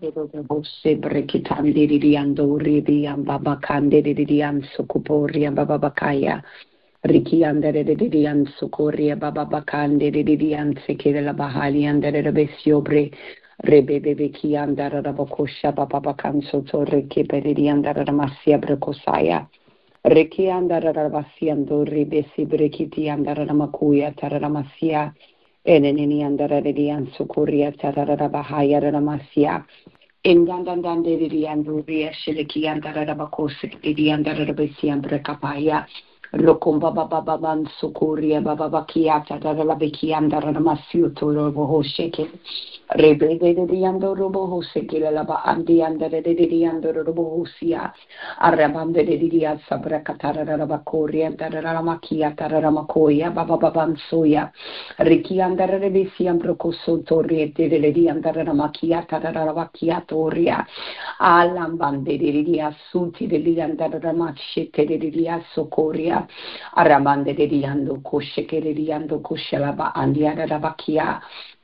Bose Brekitandiriando Ribiam Baba Candirian Sukuporiam Baba Bakaya. Riki andere de dian Sukoria Baba Bakande de dian Sekela Bahali under the Besiobre Rebebe Kiandara Rabokosha Baba Bakanso Torreke Peridiandara Masia Brekosaya Reki andara Rabasiando Ribesi Brekiti andara Makuya Taramasia Eneni andara de dian Sukoria Tarabahaya Ramasia Indandan de dian Rubia Shiliki andara Rabakosik de diandara Besiam Brekapaya Lokumba Baba Ban Sukuria Baba Bakiata Darabikianda Ramasiu Toro Bohosheke Rebe de Diando Robo Hoseke Laba Andi under the Diando Robo Hosia Arabande de Dia Sabrakatara Rabakoria and Daramakia Taramakoya Baba Baban Soya Riki under the Bisiam Brocoso Torre de Dianda Ramakia Taramakia Toria Alambande de Dia Suti de Dianda Ramachete de Dia Socoria Aramande de Diando Kosheke de Diando Koshelaba Andiana Rabakia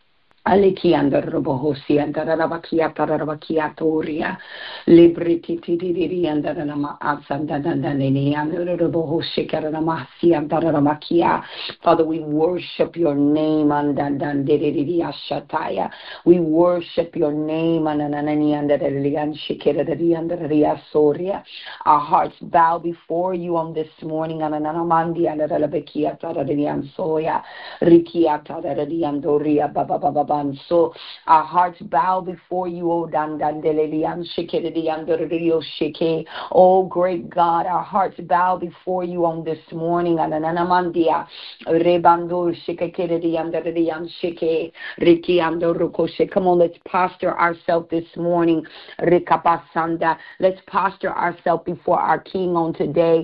Aleki under Robohosi and Rabakia Tarabakia Toria Liberty and Ranama Asanda Danani and Robohosi Karamasi and Taramakia. Father, we worship your name and Dandidia Shataya. We worship your name and Anani and the Lian Shikera and the Soria. Our hearts bow before you on this morning and Anamandi and Rabakia Taradian Soya Rikia Taradian Doria Baba. So our hearts bow before you, O Dandandelelian Shikedi under Rio Shike. Oh great God, our hearts bow before you on this morning. Ananamandia Rebando Shikedi under Rian Shike Riki under Rukoshe. Come on, let's posture ourselves this morning. Rikapasanda. Let's posture ourselves before our King on today.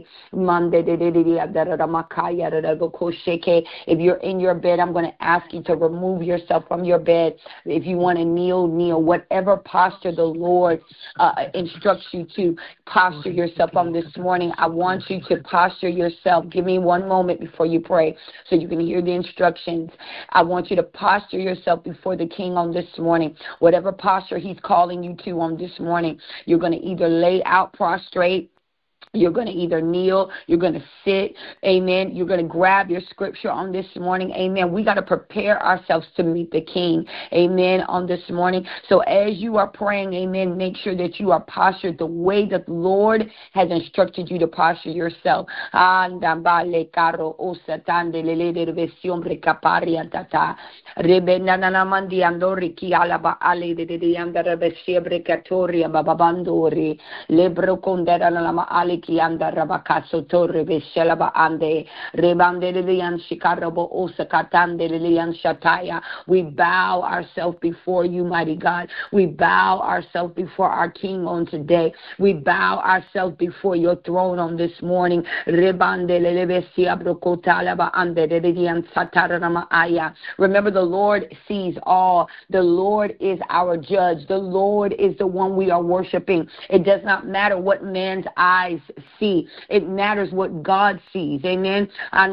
If you're in your bed, I'm going to ask you to remove yourself from your bed. If you want to kneel, kneel. Whatever posture the Lord instructs you to posture yourself on this morning, I want you to posture yourself. Give me one moment before you pray so you can hear the instructions. I want you to posture yourself before the King on this morning. Whatever posture he's calling you to on this morning, you're going to either lay out prostrate, you're going to either kneel, you're going to sit, amen. You're going to grab your scripture on this morning, amen. We got to prepare ourselves to meet the King, amen, on this morning. So as you are praying, amen, make sure that you are postured the way that the Lord has instructed you to posture yourself. Anda Rabakaso Torre Veshelaba Ande Rebandelian Shikarabo Osakatandelian Shataya. We bow ourselves before you, mighty God. We bow ourselves before our King on today. We bow ourselves before your throne on this morning. Remember, the Lord sees all. The Lord is our judge. The Lord is the one we are worshiping. It does not matter what man's eyes see. It matters what God sees. Amen.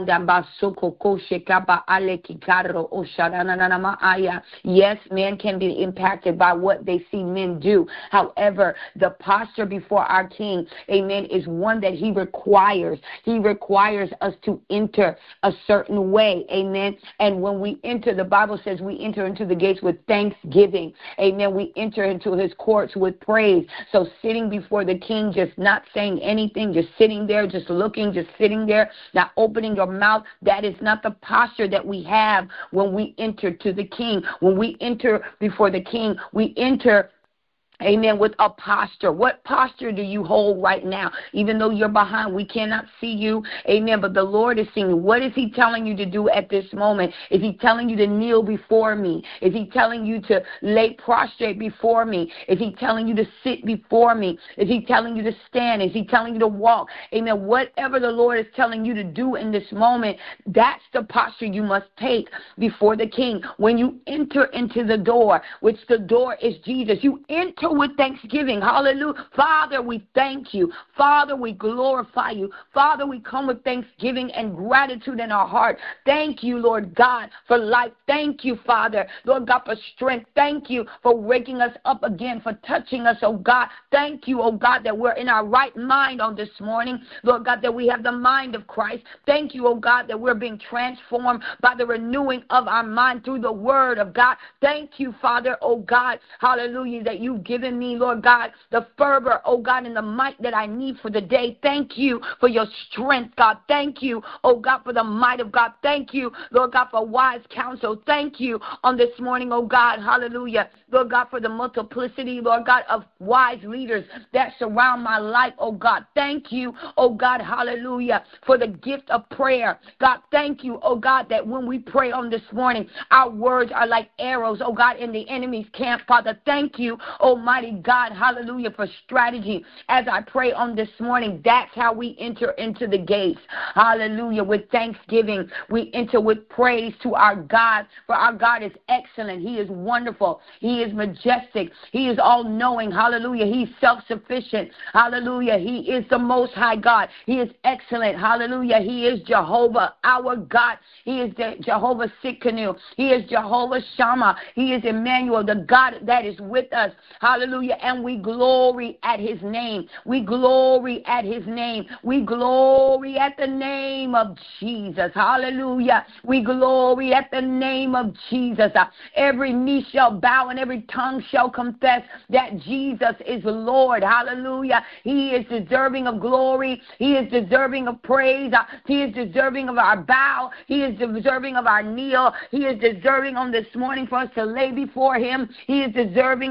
Yes, man can be impacted by what they see men do. However, the posture before our King, amen, is one that he requires. He requires us to enter a certain way. Amen. And when we enter, the Bible says we enter into the gates with thanksgiving. Amen. We enter into his courts with praise. So sitting before the King, just not saying anything, just sitting there, just looking, just sitting there, not opening your mouth, that is not the posture that we have when we enter to the King. When we enter before the King, we enter, amen, with a posture. What posture do you hold right now? Even though you're behind, we cannot see you. Amen. But the Lord is seeing you. What is he telling you to do at this moment? Is he telling you to kneel before me? Is he telling you to lay prostrate before me? Is he telling you to sit before me? Is he telling you to stand? Is he telling you to walk? Amen. Whatever the Lord is telling you to do in this moment, that's the posture you must take before the King. When you enter into the door, which the door is Jesus, you enter enter with thanksgiving. Hallelujah. Father, we thank you. Father, we glorify you. Father, we come with thanksgiving and gratitude in our heart. Thank you, Lord God, for life. Thank you, Father, Lord God, for strength. Thank you for waking us up again, for touching us, oh God. Thank you, oh God, that we're in our right mind on this morning. Lord God, that we have the mind of Christ. Thank you, oh God, that we're being transformed by the renewing of our mind through the word of God. Thank you, Father, oh God, hallelujah, that you've given me, Lord God, the fervor, oh God, and the might that I need for the day. Thank you for your strength, God. Thank you, oh God, for the might of God. Thank you, Lord God, for wise counsel. Thank you on this morning, oh God, hallelujah, Lord God, for the multiplicity, Lord God, of wise leaders that surround my life, oh God. Thank you, oh God, hallelujah, for the gift of prayer. God, thank you, oh God, that when we pray on this morning, our words are like arrows, oh God, in the enemy's camp. Father, thank you, almighty God, hallelujah, for strategy. As I pray on this morning, that's how we enter into the gates, hallelujah, with thanksgiving. We enter with praise to our God, for our God is excellent. He is wonderful. He is majestic. He is all-knowing, hallelujah. He's self-sufficient, hallelujah. He is the most high God. He is excellent, hallelujah. He is Jehovah, our God. He is Jehovah Sikkenu. He is Jehovah Shammah. He is Emmanuel, the God that is with us, hallelujah. And we glory at his name. We glory at his name. We glory at the name of Jesus, hallelujah. We glory at the name of Jesus. Every knee shall bow and every tongue shall confess that Jesus is Lord, hallelujah. He is deserving of glory. He is deserving of praise. He is deserving of our bow. He is deserving of our kneel. He is deserving on this morning for us to lay before him. He is deserving.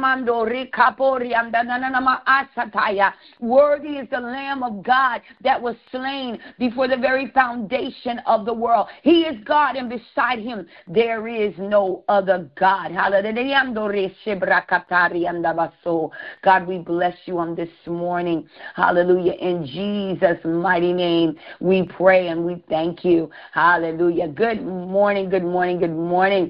Worthy is the Lamb of God that was slain before the very foundation of the world. He is God, and beside him there is no other God. God, we bless you on this morning. Hallelujah. In Jesus' mighty name, we pray and we thank you. Hallelujah. Good morning, good morning, good morning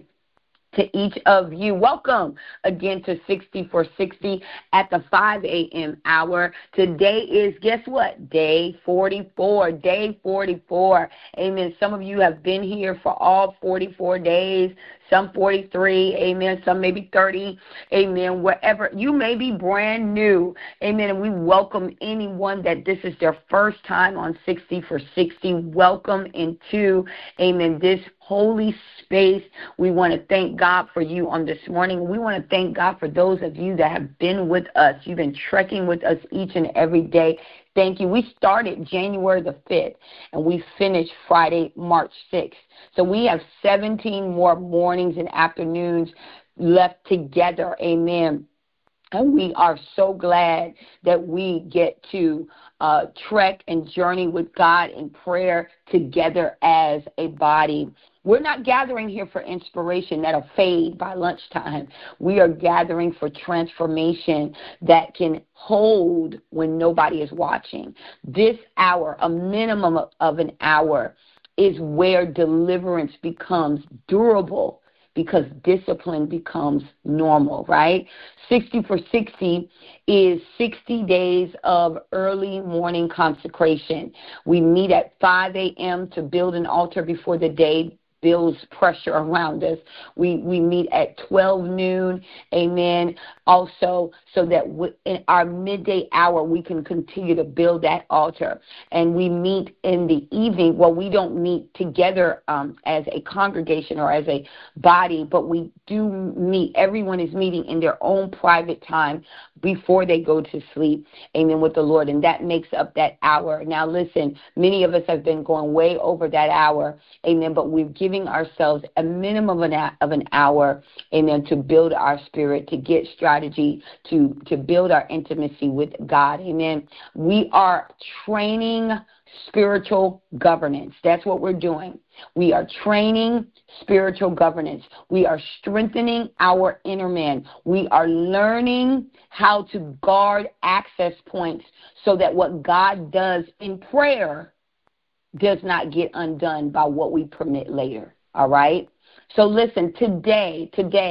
to each of you. Welcome again to 60 for 60 at the 5 a.m. hour. Today is, guess what? Day 44. Day 44. Amen. Some of you have been here for all 44 days. Some 43, amen, some maybe 30, amen, wherever. You may be brand new, amen, and we welcome anyone that this is their first time on 60 for 60. Welcome into, amen, this holy space. We want to thank God for you on this morning. We want to thank God for those of you that have been with us. You've been trekking with us each and every day. Thank you. We started January the 5th, and we finished Friday, March 6th. So we have 17 more mornings and afternoons left together. Amen. And we are so glad that we get to trek and journey with God in prayer together as a body. We're not gathering here for inspiration that'll fade by lunchtime. We are gathering for transformation that can hold when nobody is watching. This hour, a minimum of an hour, is where deliverance becomes durable, because discipline becomes normal, right? 60 for 60 is 60 days of early morning consecration. We meet at 5 a.m. to build an altar before the day builds pressure around us. We meet at 12 noon, amen, also so that in our midday hour we can continue to build that altar. And we meet in the evening. Well, we don't meet together as a congregation or as a body, but we do meet. Everyone is meeting in their own private time before they go to sleep, amen, with the Lord, and that makes up that hour. Now listen, many of us have been going way over that hour, amen, but we're giving ourselves a minimum of an hour, amen, to build our spirit, to get strategy, to build our intimacy with God, amen. We are training spiritual governance. That's what we're doing. We are training spiritual governance. We are strengthening our inner man. We are learning how to guard access points so that what God does in prayer does not get undone by what we permit later. All right? So listen, today,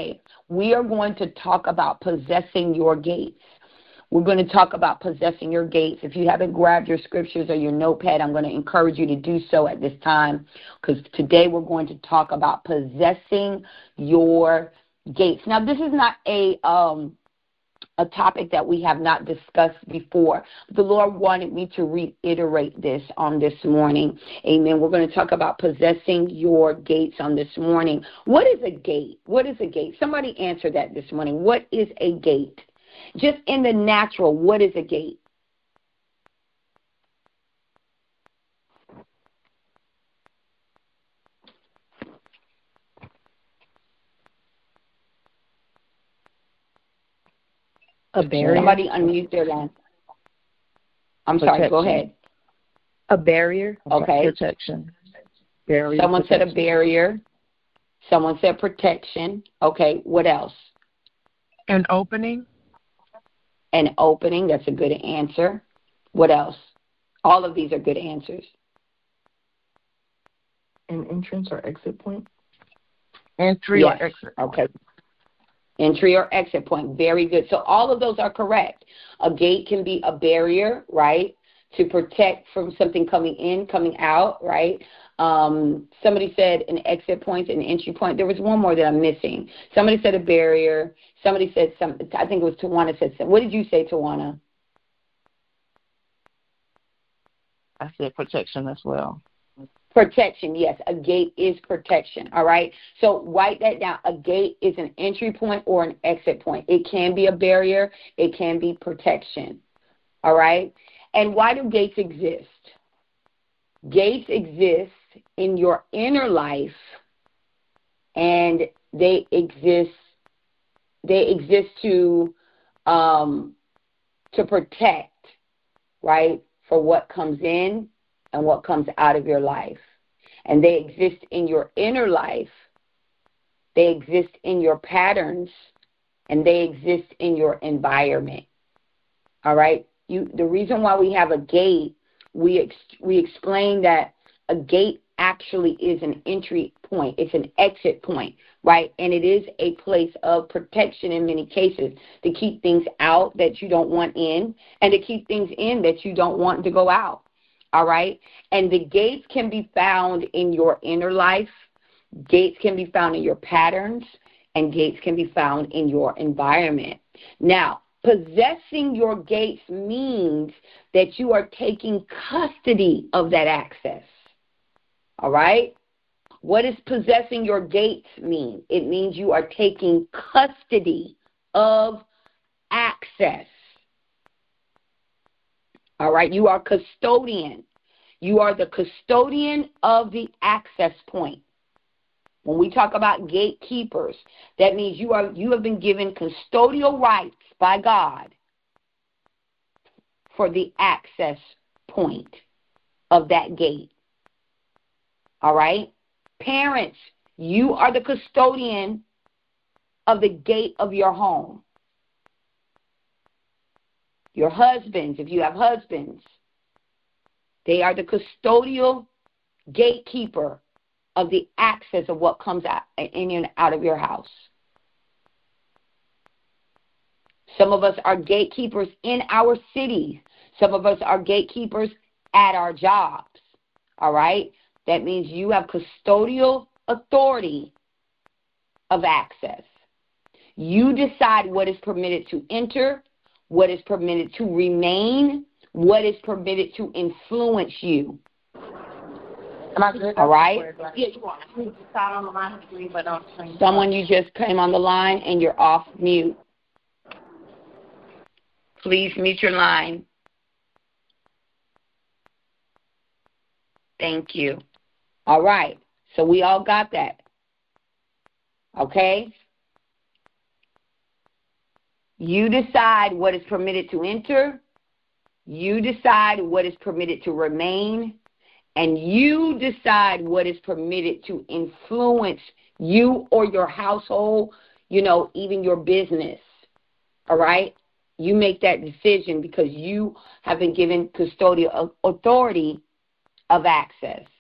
we are going to talk about possessing your gates. We're going to talk about possessing your gates. If you haven't grabbed your scriptures or your notepad, I'm going to encourage you to do so at this time, because today we're going to talk about possessing your gates. Now, this is not a topic that we have not discussed before. The Lord wanted me to reiterate this on this morning. Amen. We're going to talk about possessing your gates on this morning. What is a gate? What is a gate? Somebody answer that this morning. What is a gate? Just in the natural, what is a gate? A barrier. Somebody unmute their line. I'm sorry, go ahead. A barrier. Okay. Protection. Barrier. Someone protection. said a barrier. Someone said protection. Okay, what else? An opening. An opening, that's a good answer. What else? All of these are good answers. An entrance or exit point? Entry or exit. Okay. Entry or exit point. Very good. So all of those are correct. A gate can be a barrier, right, to protect from something coming in, coming out, right? Somebody said an exit point, an entry point. There was one more that I'm missing. Somebody said a barrier. Somebody said something. I think it was Tawana said something. What did you say, Tawana? I said protection as well. Protection, yes. A gate is protection, all right? So write that down. A gate is an entry point or an exit point. It can be a barrier. It can be protection, all right? And why do gates exist? Gates exist in your inner life, and they exist to protect, right, for what comes in and what comes out of your life. And they exist in your inner life. They exist in your patterns, and they exist in your environment. All right? The reason why we have a gate, we explain that a gate actually is an entry point. It's an exit point, right? And it is a place of protection in many cases, to keep things out that you don't want in, and to keep things in that you don't want to go out. All right? And the gates can be found in your inner life. Gates can be found in your patterns, and gates can be found in your environment. Now, possessing your gates means that you are taking custody of that access. All right? What does possessing your gates mean? It means you are taking custody of access. All right? You are custodian. You are the custodian of the access point. When we talk about gatekeepers, that means you have been given custodial rights by God for the access point of that gate. All right? Parents, you are the custodian of the gate of your home. Your husbands, if you have husbands, they are the custodial gatekeeper of the access of what comes out in and out of your house. Some of us are gatekeepers in our cities. Some of us are gatekeepers at our jobs. All right? That means you have custodial authority of access. You decide what is permitted to enter, what is permitted to remain, what is permitted to influence you. Am I good? All right? Yeah, you want to start on the line, but on screen. Someone, you just came on the line and you're off mute. Please mute your line. Thank you. All right. So we all got that. Okay? You decide what is permitted to enter. You decide what is permitted to remain. And you decide what is permitted to influence you or your household, even your business. All right? You make that decision because you have been given custodial authority of access.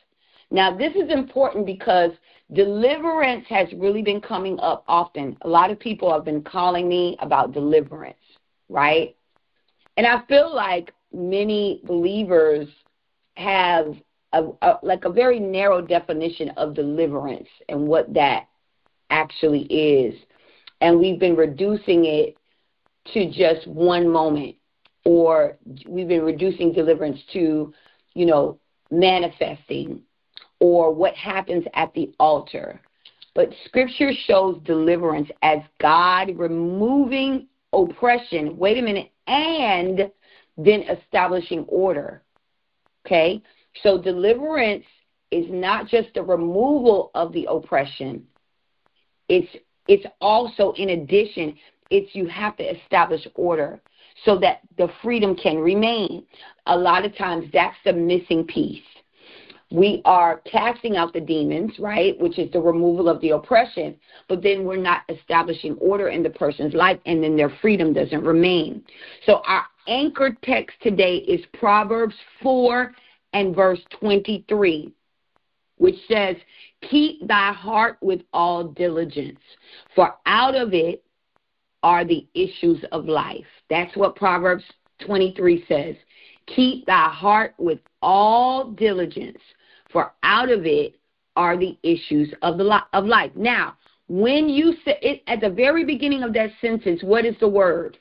Now, this is important because deliverance has really been coming up often. A lot of people have been calling me about deliverance, right? And I feel like many believers have a very narrow definition of deliverance and what that actually is. And we've been reducing it to just one moment, or we've been reducing deliverance to, manifesting or what happens at the altar. But Scripture shows deliverance as God removing oppression, wait a minute, and then establishing order. Okay? So deliverance is not just the removal of the oppression. It's also, in addition, you have to establish order so that the freedom can remain. A lot of times that's the missing piece. We are casting out the demons, right, which is the removal of the oppression, but then we're not establishing order in the person's life, and then their freedom doesn't remain. So our anchor text today is Proverbs 4 and verse 23, which says, keep thy heart with all diligence, for out of it are the issues of life. That's what Proverbs 23 says. Keep thy heart with all diligence, for out of it are the issues of life. Now, when you say it at the very beginning of that sentence, what is the word?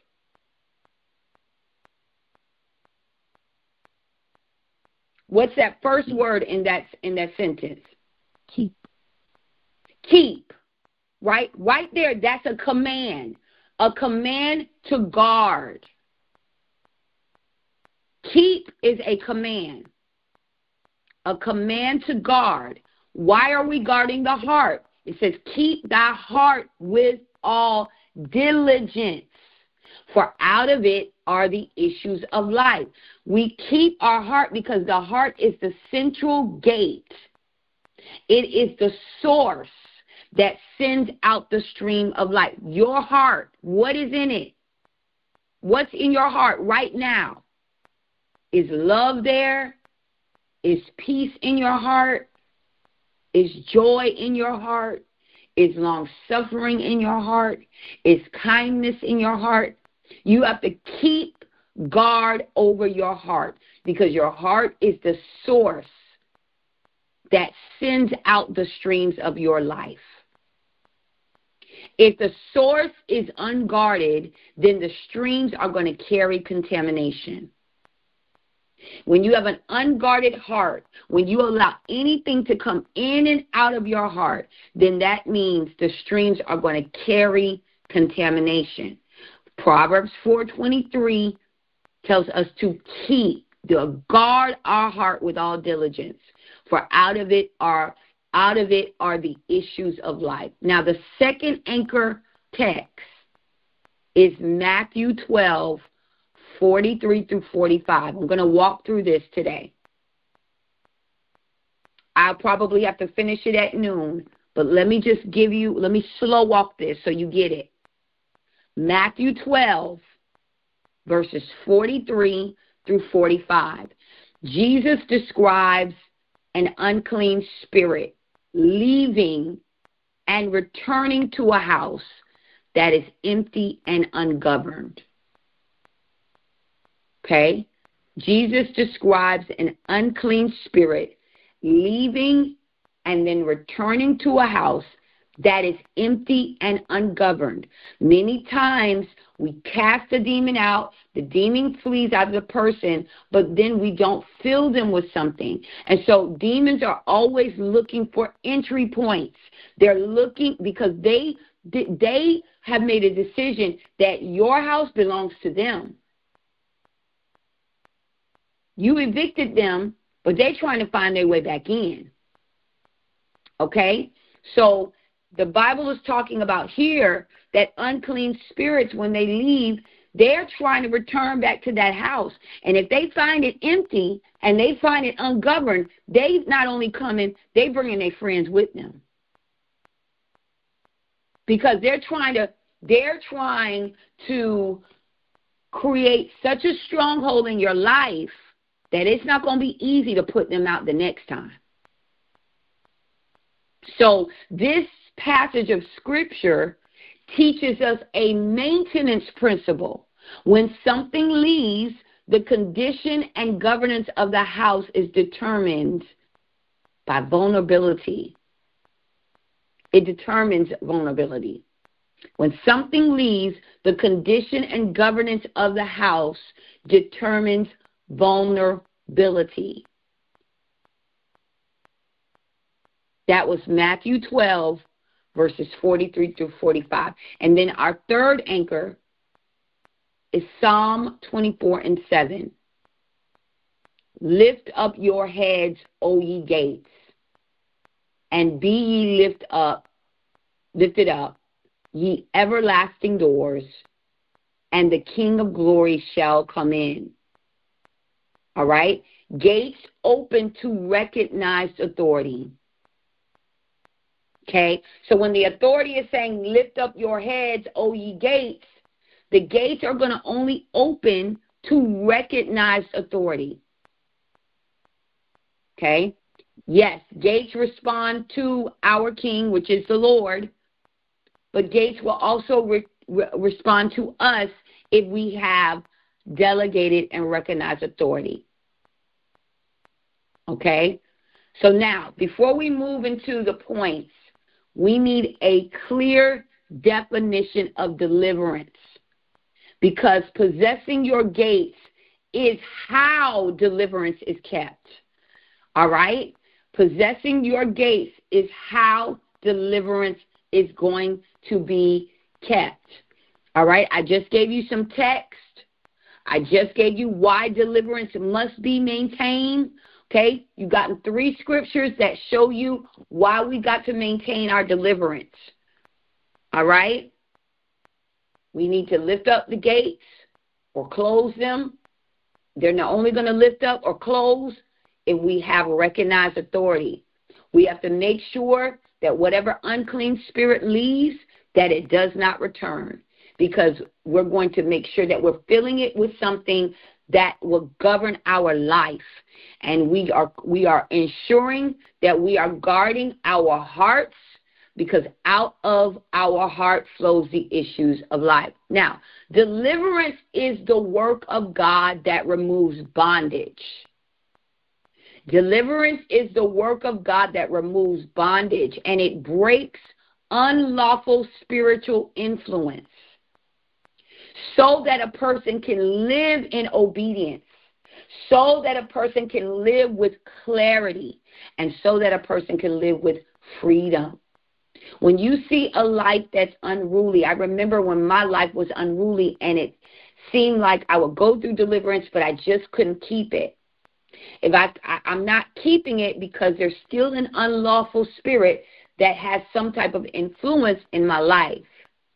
What's that first word in that sentence? Keep. Keep. Right there, that's a command. A command to guard. Keep is a command. A command to guard. Why are we guarding the heart? It says, keep thy heart with all diligence, for out of it are the issues of life. We keep our heart because the heart is the central gate. It is the source that sends out the stream of life. Your heart, what is in it? What's in your heart right now? Is love there? Is peace in your heart? Is joy in your heart? Is long-suffering in your heart? Is kindness in your heart? You have to keep guard over your heart because your heart is the source that sends out the streams of your life. If the source is unguarded, then the streams are going to carry contamination. When you have an unguarded heart, when you allow anything to come in and out of your heart, then that means the streams are going to carry contamination. Proverbs 4:23 tells us to guard our heart with all diligence, for out of it are the issues of life. Now, the second anchor text is Matthew 12:43 through 45. I'm going to walk through this today. I'll probably have to finish it at noon, but let me slow walk this so you get it. Matthew 12, verses 43 through 45. Jesus describes an unclean spirit leaving and returning to a house that is empty and ungoverned. Okay? Jesus describes an unclean spirit leaving and then returning to a house that is empty and ungoverned. Many times we cast the demon out, the demon flees out of the person, but then we don't fill them with something. And so demons are always looking for entry points. They're looking because they have made a decision that your house belongs to them. You evicted them, but they're trying to find their way back in. Okay? So the Bible is talking about here that unclean spirits, when they leave, they're trying to return back to that house. And if they find it empty and they find it ungoverned, they not only coming, they bringing their friends with them. Because they're trying to create such a stronghold in your life that it's not going to be easy to put them out the next time. So this passage of Scripture teaches us a maintenance principle. When something leaves, the condition and governance of the house is determined by vulnerability. It determines vulnerability. When something leaves, the condition and governance of the house determines vulnerability. That was Matthew 12, verses 43 through 45. And then our third anchor is Psalm 24 and 7. Lift up your heads, O ye gates, and be ye lifted up, ye everlasting doors, and the King of glory shall come in. All right? Gates open to recognized authority. Okay? So when the authority is saying, lift up your heads, O ye gates, the gates are going to only open to recognized authority. Okay? Yes, gates respond to our King, which is the Lord, but gates will also respond to us if we have delegated and recognized authority. Okay? So now, before we move into the points, we need a clear definition of deliverance, because possessing your gates is how deliverance is kept. All right? Possessing your gates is how deliverance is going to be kept. All right? I just gave you some text. I just gave you why deliverance must be maintained. Okay? You've gotten 3 scriptures that show you why we got to maintain our deliverance. All right? We need to lift up the gates or close them. They're not only going to lift up or close if we have recognized authority. We have to make sure that whatever unclean spirit leaves, that it does not return, because we're going to make sure that we're filling it with something that will govern our life. And we are ensuring that we are guarding our hearts, because out of our heart flows the issues of life. Now, deliverance is the work of God that removes bondage. Deliverance is the work of God that removes bondage, and it breaks unlawful spiritual influence so that a person can live in obedience, so that a person can live with clarity, and so that a person can live with freedom. When you see a life that's unruly, I remember when my life was unruly and it seemed like I would go through deliverance, but I just couldn't keep it. If I'm not keeping it because there's still an unlawful spirit that has some type of influence in my life.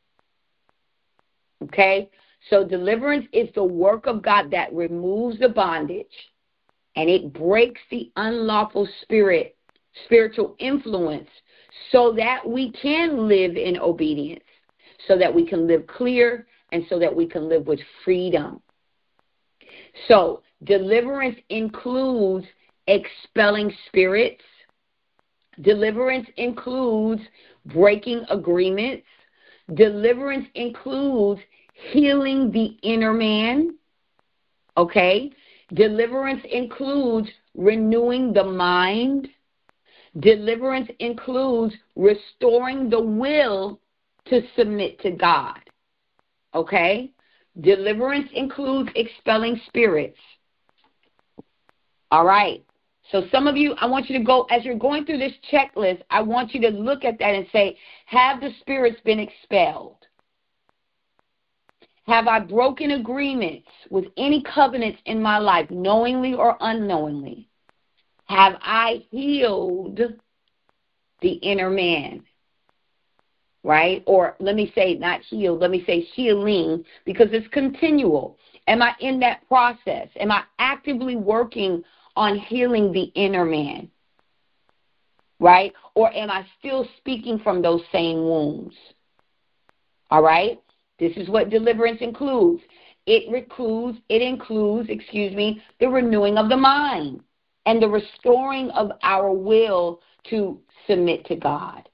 Okay? So deliverance is the work of God that removes the bondage, and it breaks the unlawful spiritual influence, so that we can live in obedience, so that we can live clear, and so that we can live with freedom. So deliverance includes expelling spirits. Deliverance includes breaking agreements. Deliverance includes healing the inner man. Okay? Deliverance includes renewing the mind. Deliverance includes restoring the will to submit to God. Okay? Deliverance includes expelling spirits. All right. So some of you, I want you to go, as you're going through this checklist, I want you to look at that and say, have the spirits been expelled? Have I broken agreements with any covenants in my life, knowingly or unknowingly? Have I healed the inner man? Right? Or let me say not healed, let me say healing, because it's continual. Am I in that process? Am I actively working on healing the inner man? Right? Or am I still speaking from those same wounds? All right? This is what deliverance includes. It includes, the renewing of the mind and the restoring of our will to submit to God.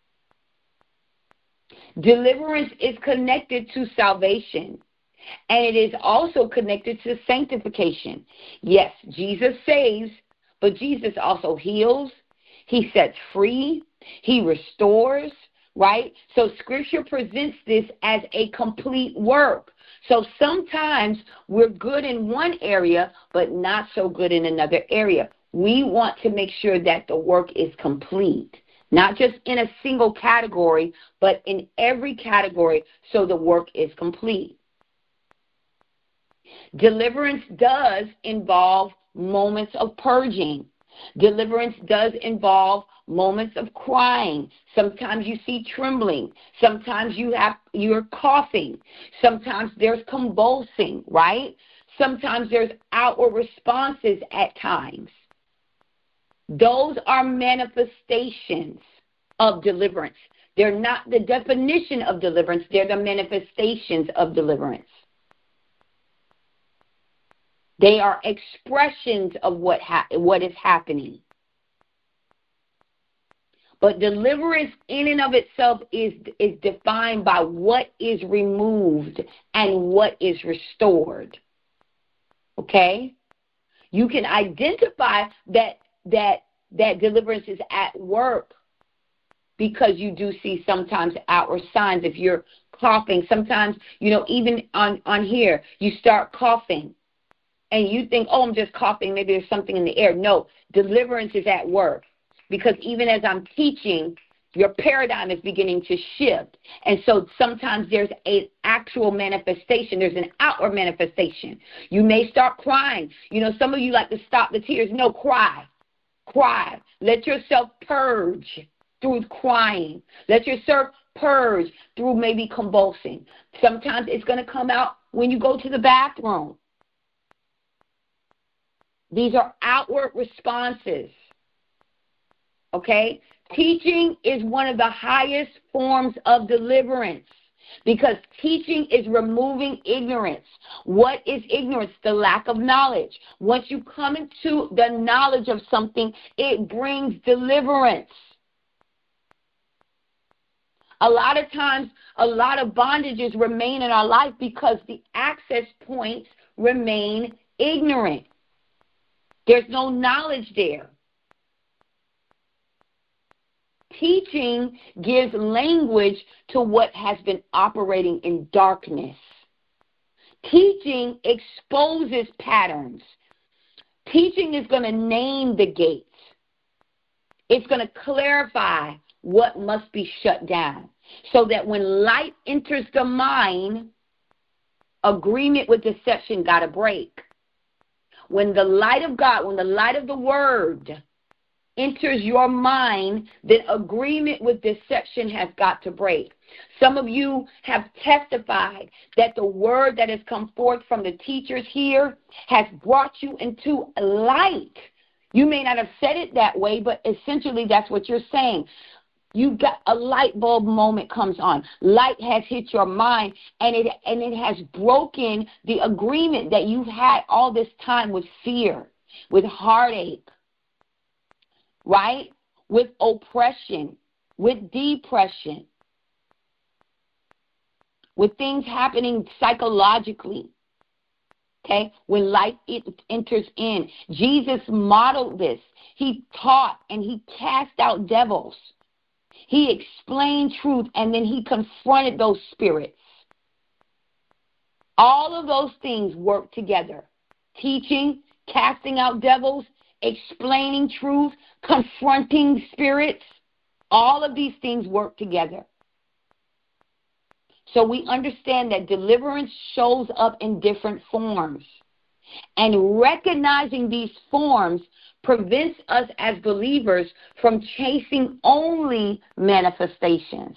Deliverance is connected to salvation, and it is also connected to sanctification. Yes, Jesus saves, but Jesus also heals. He sets free. He restores, right? So Scripture presents this as a complete work. So sometimes we're good in one area, but not so good in another area. We want to make sure that the work is complete, not just in a single category, but in every category, so the work is complete. Deliverance does involve moments of purging. Deliverance does involve moments of crying. Sometimes you see trembling. Sometimes you're coughing. Sometimes there's convulsing, right? Sometimes there's outward responses at times. Those are manifestations of deliverance. They're not the definition of deliverance. They're the manifestations of deliverance. They are expressions of what is happening. But deliverance in and of itself is defined by what is removed and what is restored. Okay? You can identify that deliverance is at work because you do see sometimes outward signs. If you're coughing, sometimes, even on here, you start coughing. And you think, oh, I'm just coughing, maybe there's something in the air. No, deliverance is at work. Because even as I'm teaching, your paradigm is beginning to shift. And so sometimes there's an actual manifestation. There's an outward manifestation. You may start crying. Some of you like to stop the tears. No, cry. Cry. Let yourself purge through crying. Let yourself purge through maybe convulsing. Sometimes it's going to come out when you go to the bathroom. These are outward responses, okay? Teaching is one of the highest forms of deliverance because teaching is removing ignorance. What is ignorance? The lack of knowledge. Once you come into the knowledge of something, it brings deliverance. A lot of times, a lot of bondages remain in our life because the access points remain ignorant. There's no knowledge there. Teaching gives language to what has been operating in darkness. Teaching exposes patterns. Teaching is going to name the gates. It's going to clarify what must be shut down so that when light enters the mind, agreement with deception got to break. When the light of God, when the light of the word enters your mind, then agreement with deception has got to break. Some of you have testified that the word that has come forth from the teachers here has brought you into light. You may not have said it that way, but essentially that's what you're saying. You got a light bulb moment comes on. Light has hit your mind, and it has broken the agreement that you've had all this time with fear, with heartache, right? With oppression, with depression, with things happening psychologically. Okay? When light enters in, Jesus modeled this. He taught and he cast out devils. He explained truth, and then he confronted those spirits. All of those things work together. Teaching, casting out devils, explaining truth, confronting spirits. All of these things work together. So we understand that deliverance shows up in different forms. And recognizing these forms prevents us as believers from chasing only manifestations.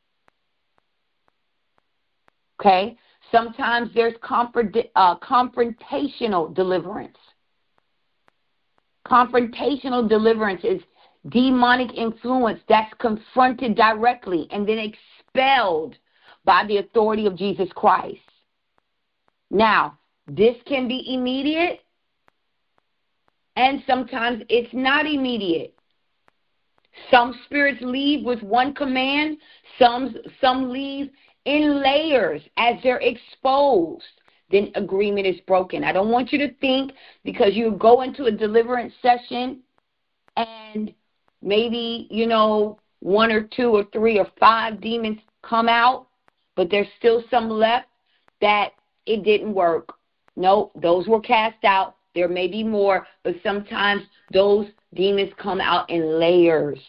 Okay? Sometimes there's confrontational deliverance. Confrontational deliverance is demonic influence that's confronted directly and then expelled by the authority of Jesus Christ. Now, this can be immediate, and sometimes it's not immediate. Some spirits leave with one command. Some leave in layers as they're exposed. Then agreement is broken. I don't want you to think because you go into a deliverance session and maybe, one or two or three or five demons come out, but there's still some left that it didn't work. No, those were cast out. There may be more, but sometimes those demons come out in layers.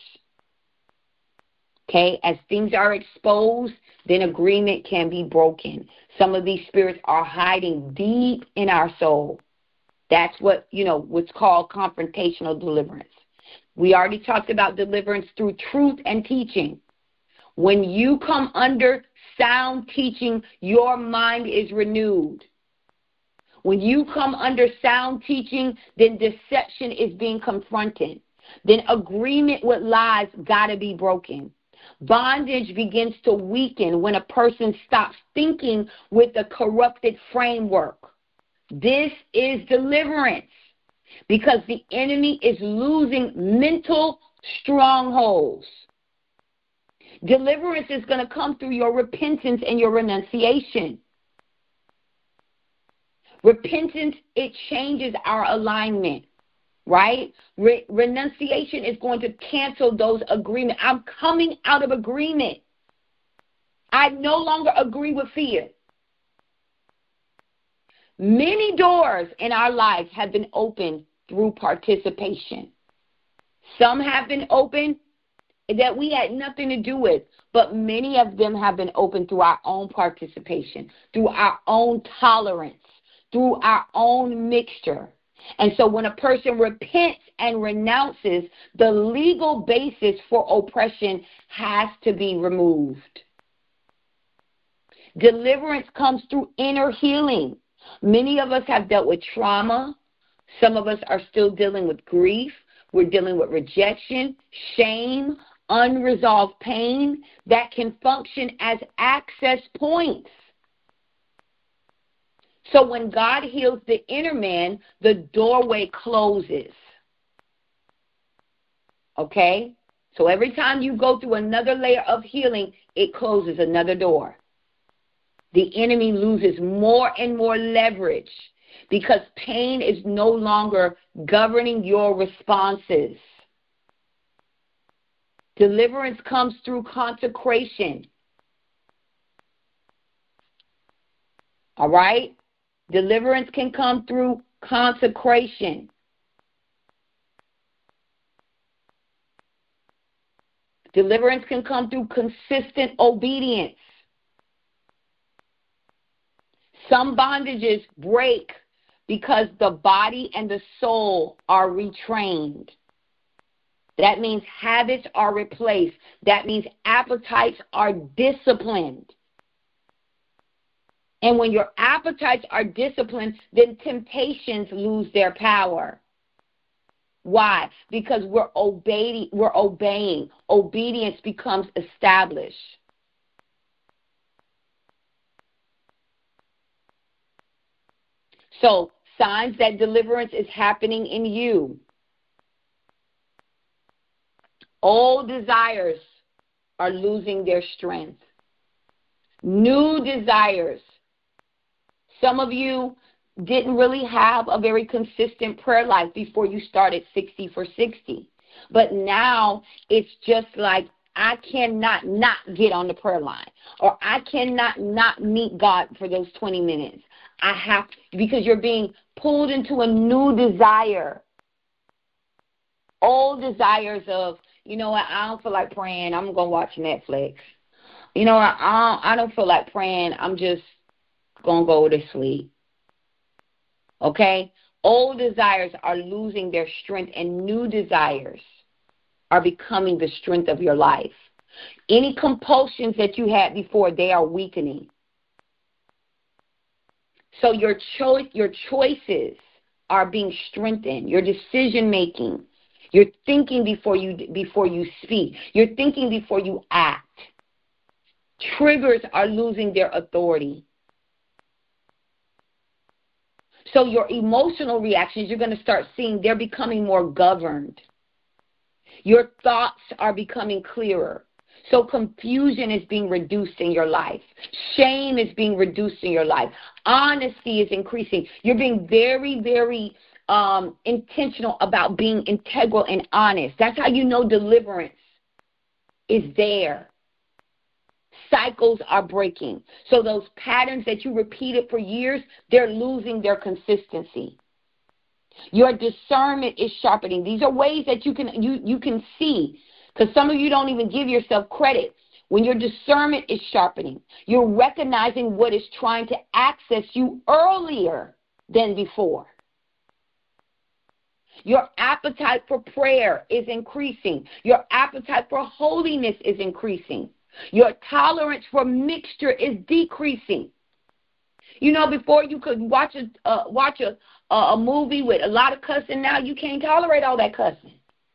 Okay, as things are exposed, then agreement can be broken. Some of these spirits are hiding deep in our soul. That's what's called confrontational deliverance. We already talked about deliverance through truth and teaching. When you come under sound teaching, your mind is renewed. When you come under sound teaching, then deception is being confronted. Then agreement with lies got to be broken. Bondage begins to weaken when a person stops thinking with a corrupted framework. This is deliverance because the enemy is losing mental strongholds. Deliverance is going to come through your repentance and your renunciation. Repentance, it changes our alignment, right? Renunciation is going to cancel those agreements. I'm coming out of agreement. I no longer agree with fear. Many doors in our lives have been opened through participation. Some have been opened that we had nothing to do with, but many of them have been opened through our own participation, through our own tolerance, through our own mixture. And so when a person repents and renounces, the legal basis for oppression has to be removed. Deliverance comes through inner healing. Many of us have dealt with trauma. Some of us are still dealing with grief. We're dealing with rejection, shame, unresolved pain that can function as access points. So when God heals the inner man, the doorway closes. Okay? So every time you go through another layer of healing, it closes another door. The enemy loses more and more leverage because pain is no longer governing your responses. Deliverance comes through consecration. All right? Deliverance can come through consecration. Deliverance can come through consistent obedience. Some bondages break because the body and the soul are retrained. That means habits are replaced. That means appetites are disciplined. And when your appetites are disciplined, then temptations lose their power. Why? Because we're obeying. Obedience becomes established. So, signs that deliverance is happening in you. Old desires are losing their strength. New desires. Some of you didn't really have a very consistent prayer life before you started 60 for 60. But now it's just like, I cannot not get on the prayer line. Or I cannot not meet God for those 20 minutes. I have to, because you're being pulled into a new desire. Old desires of, you know what, I don't feel like praying. I'm going to watch Netflix. You know what, I don't feel like praying. I'm just going to go to sleep. Okay? Old desires are losing their strength and new desires are becoming the strength of your life. Any compulsions that you had before, they are weakening. So your choices are being strengthened. Your decision making. You're thinking before you speak. You're thinking before you act. Triggers are losing their authority. So your emotional reactions, you're going to start seeing they're becoming more governed. Your thoughts are becoming clearer. So confusion is being reduced in your life. Shame is being reduced in your life. Honesty is increasing. You're being very, very intentional about being integral and honest. That's how you know deliverance is there. Cycles are breaking. So those patterns that you repeated for years, they're losing their consistency. Your discernment is sharpening. These are ways that you can see, because some of you don't even give yourself credit. When your discernment is sharpening, you're recognizing what is trying to access you earlier than before. Your appetite for prayer is increasing. Your appetite for holiness is increasing. Your tolerance for mixture is decreasing. You know, before you could watch a movie with a lot of cussing. Now you can't tolerate all that cussing.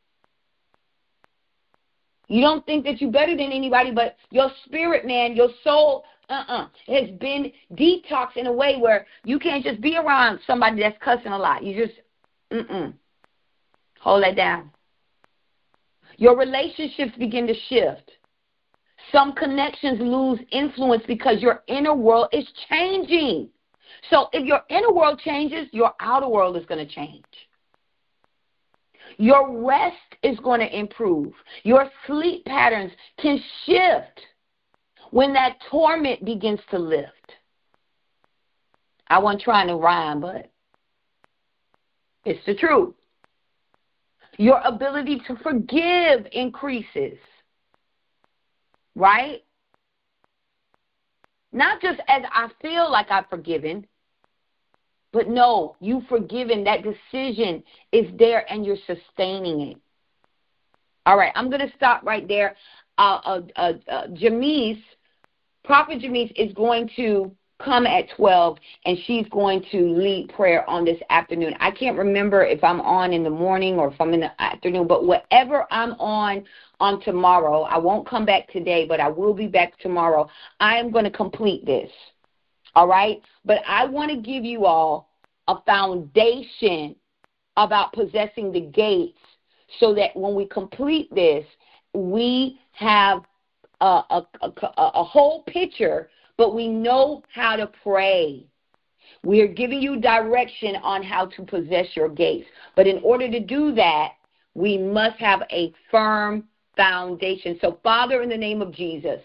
You don't think that you're better than anybody, but your spirit, man, your soul, has been detoxed in a way where you can't just be around somebody that's cussing a lot. You just, hold that down. Your relationships begin to shift. Some connections lose influence because your inner world is changing. So if your inner world changes, your outer world is going to change. Your rest is going to improve. Your sleep patterns can shift when that torment begins to lift. I wasn't trying to rhyme, but it's the truth. Your ability to forgive increases. Right? Not just as I feel like I've forgiven, but no, you've forgiven. That decision is there and you're sustaining it. All right, I'm going to stop right there. Janice, Prophet Janice is going to come at 12, and she's going to lead prayer on this afternoon. I can't remember if I'm on in the morning or if I'm in the afternoon, but whatever I'm on tomorrow, I won't come back today, but I will be back tomorrow. I am going to complete this, all right? But I want to give you all a foundation about possessing the gates so that when we complete this, we have a whole picture, but we know how to pray. We are giving you direction on how to possess your gates. But in order to do that, we must have a firm foundation. So, Father, in the name of Jesus,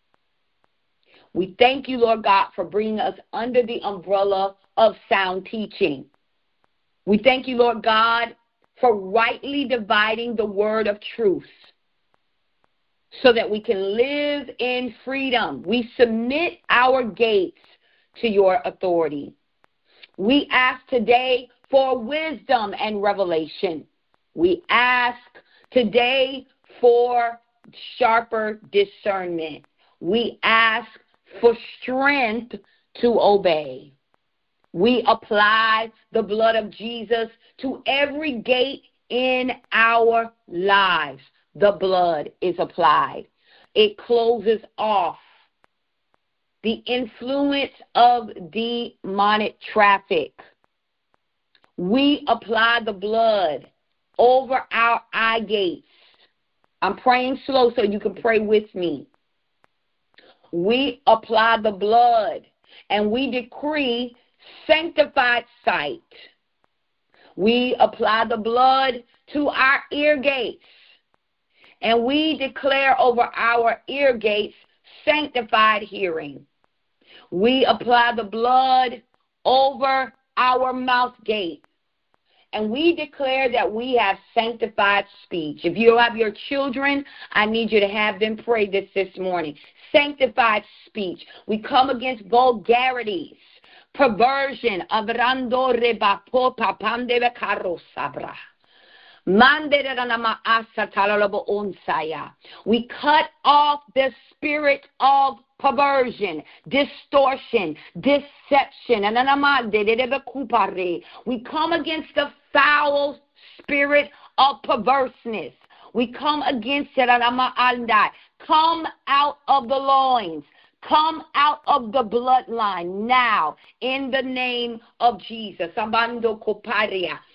we thank you, Lord God, for bringing us under the umbrella of sound teaching. We thank you, Lord God, for rightly dividing the word of truth so that we can live in freedom. We submit our gates to your authority. We ask today for wisdom and revelation. We ask today for sharper discernment. We ask for strength to obey. We apply the blood of Jesus to every gate in our lives. The blood is applied. It closes off the influence of demonic traffic. We apply the blood over our eye gates. I'm praying slow so you can pray with me. We apply the blood and we decree sanctified sight. We apply the blood to our ear gates and we declare over our ear gates sanctified hearing. We apply the blood over our mouth gate. And we declare that we have sanctified speech. If you have your children, I need you to have them pray this morning. Sanctified speech. We come against vulgarities, perversion. We cut off the spirit of perversion, distortion, deception. We come against the foul spirit of perverseness. We come against it. Come out of the loins. Come out of the bloodline now in the name of Jesus.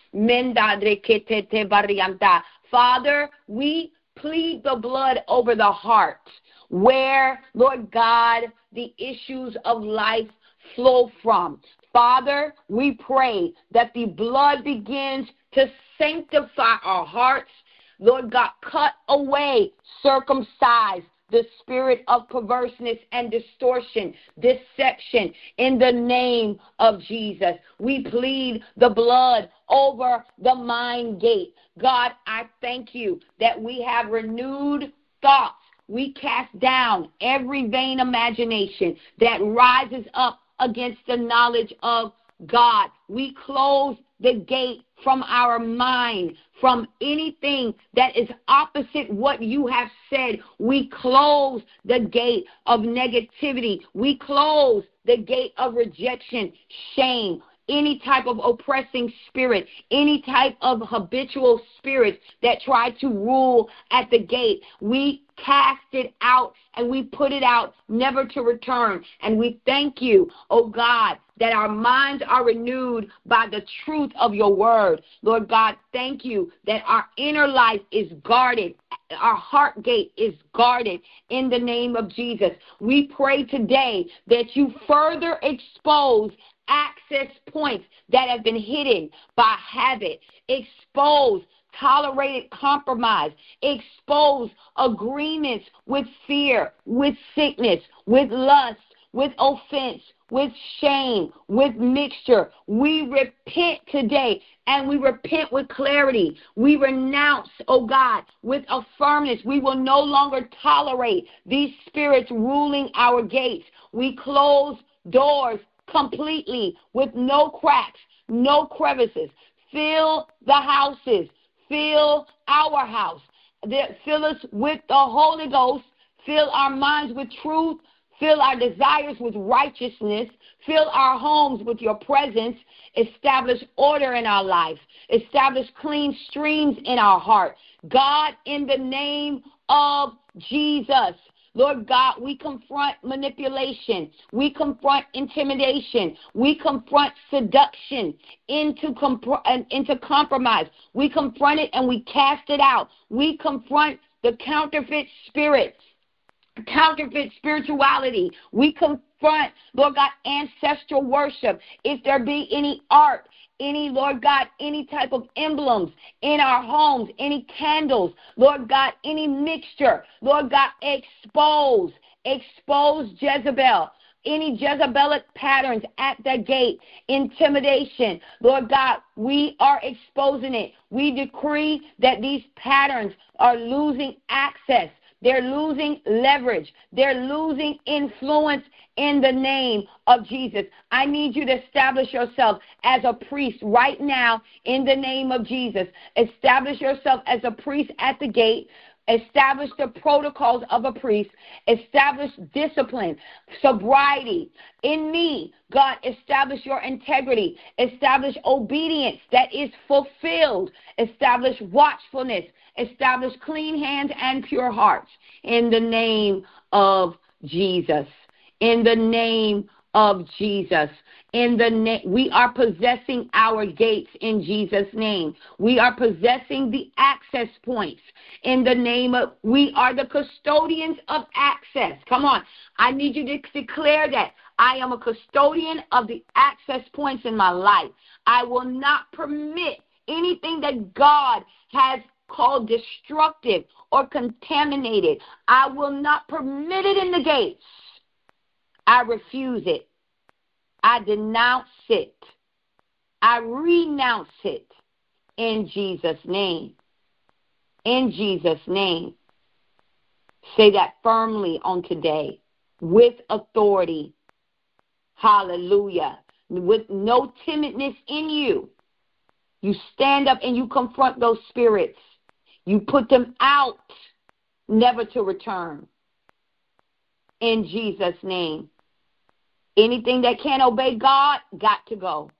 Father, we plead the blood over the heart where, Lord God, the issues of life flow from. Father, we pray that the blood begins to sanctify our hearts. Lord God, cut away, circumcise the spirit of perverseness and distortion, deception, in the name of Jesus. We plead the blood over the mind gate. God, I thank you that we have renewed thoughts. We cast down every vain imagination that rises up against the knowledge of God. We close the gate from our mind, from anything that is opposite what you have said. We close the gate of negativity. We close the gate of rejection, shame, any type of oppressing spirit, any type of habitual spirit that try to rule at the gate. We cast it out and we put it out never to return. And we thank you, oh God, that our minds are renewed by the truth of your word. Lord God, thank you that our inner life is guarded. Our heart gate is guarded in the name of Jesus. We pray today that you further expose access points that have been hidden by habit, expose tolerated compromise, expose agreements with fear, with sickness, with lust, with offense, with shame, with mixture. We repent today, and we repent with clarity. We renounce, oh God, with a firmness. We will no longer tolerate these spirits ruling our gates. We close doors completely with no cracks, no crevices. Fill the houses. Fill our house. Fill us with the Holy Ghost. Fill our minds with truth. Fill our desires with righteousness. Fill our homes with your presence. Establish order in our life. Establish clean streams in our heart. God, in the name of Jesus. Lord God, we confront manipulation. We confront intimidation. We confront seduction into compromise. We confront it and we cast it out. We confront the counterfeit spirit, counterfeit spirituality. We confront, Lord God, ancestral worship. If there be any art, any, Lord God, any type of emblems in our homes, any candles, Lord God, any mixture, Lord God, expose Jezebel, any Jezebelic patterns at the gate, intimidation, Lord God, we are exposing it. We decree that these patterns are losing access. They're losing leverage. They're losing influence in the name of Jesus. I need you to establish yourself as a priest right now in the name of Jesus. Establish yourself as a priest at the gate. Establish the protocols of a priest. Establish discipline, sobriety. In me, God, establish your integrity. Establish obedience that is fulfilled. Establish watchfulness. Establish clean hands and pure hearts in the name of Jesus. In the name of Jesus. We are possessing our gates in Jesus' name. We are possessing the access points in the name of, we are the custodians of access. Come on. I need you to declare that. I am a custodian of the access points in my life. I will not permit anything that God has called destructive or contaminated. I will not permit it in the gates. I refuse it. I denounce it. I renounce it in Jesus' name. In Jesus' name. Say that firmly on today with authority. Hallelujah. With no timidness in you. You stand up and you confront those spirits. You put them out, never to return. In Jesus' name. Anything that can't obey God, got to go.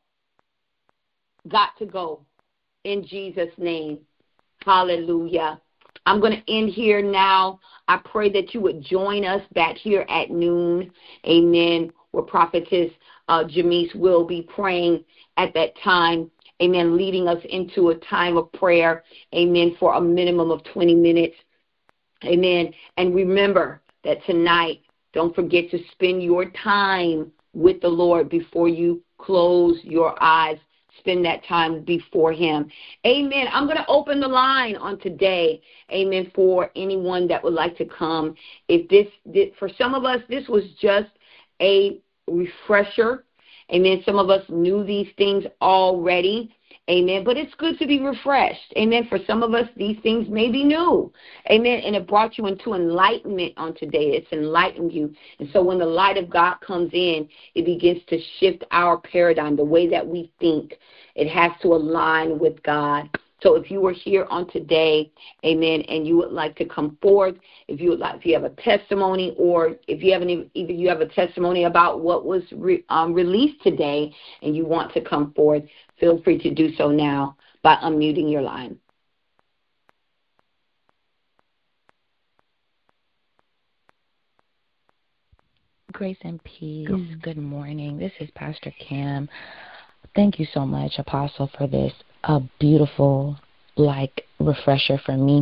Got to go. In Jesus' name. Hallelujah. I'm going to end here now. I pray that you would join us back here at noon. Amen. Where Prophetess Jamise will be praying at that time. amen, leading us into a time of prayer, amen, for a minimum of 20 minutes, amen. And remember that tonight, don't forget to spend your time with the Lord before you close your eyes. Spend that time before him. Amen. I'm going to open the line on today. Amen. For anyone that would like to come. For some of us, this was just a refresher. Amen. Some of us knew these things already. Amen. But it's good to be refreshed. Amen. For some of us, these things may be new. Amen. And it brought you into enlightenment on today. It's enlightened you. And so when the light of God comes in, it begins to shift our paradigm, the way that we think. It has to align with God. So if you were here on today, amen, and you would like to come forth, if you have a testimony, or if you have a testimony about what was released today and you want to come forth, feel free to do so now by unmuting your line. Grace and peace. Good morning. This is Pastor Cam. Thank you so much, Apostle, for this beautiful, refresher for me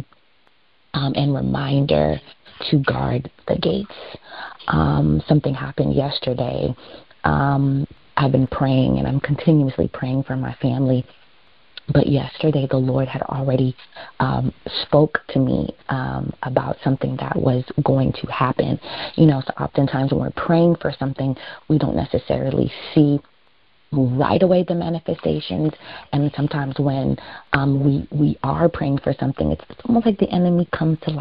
and reminder to guard the gates. Something happened yesterday. I've been praying, and I'm continuously praying for my family. But yesterday, the Lord had already spoke to me about something that was going to happen. So oftentimes when we're praying for something, we don't necessarily see right away the manifestations, and sometimes when we are praying for something, it's almost like the enemy comes to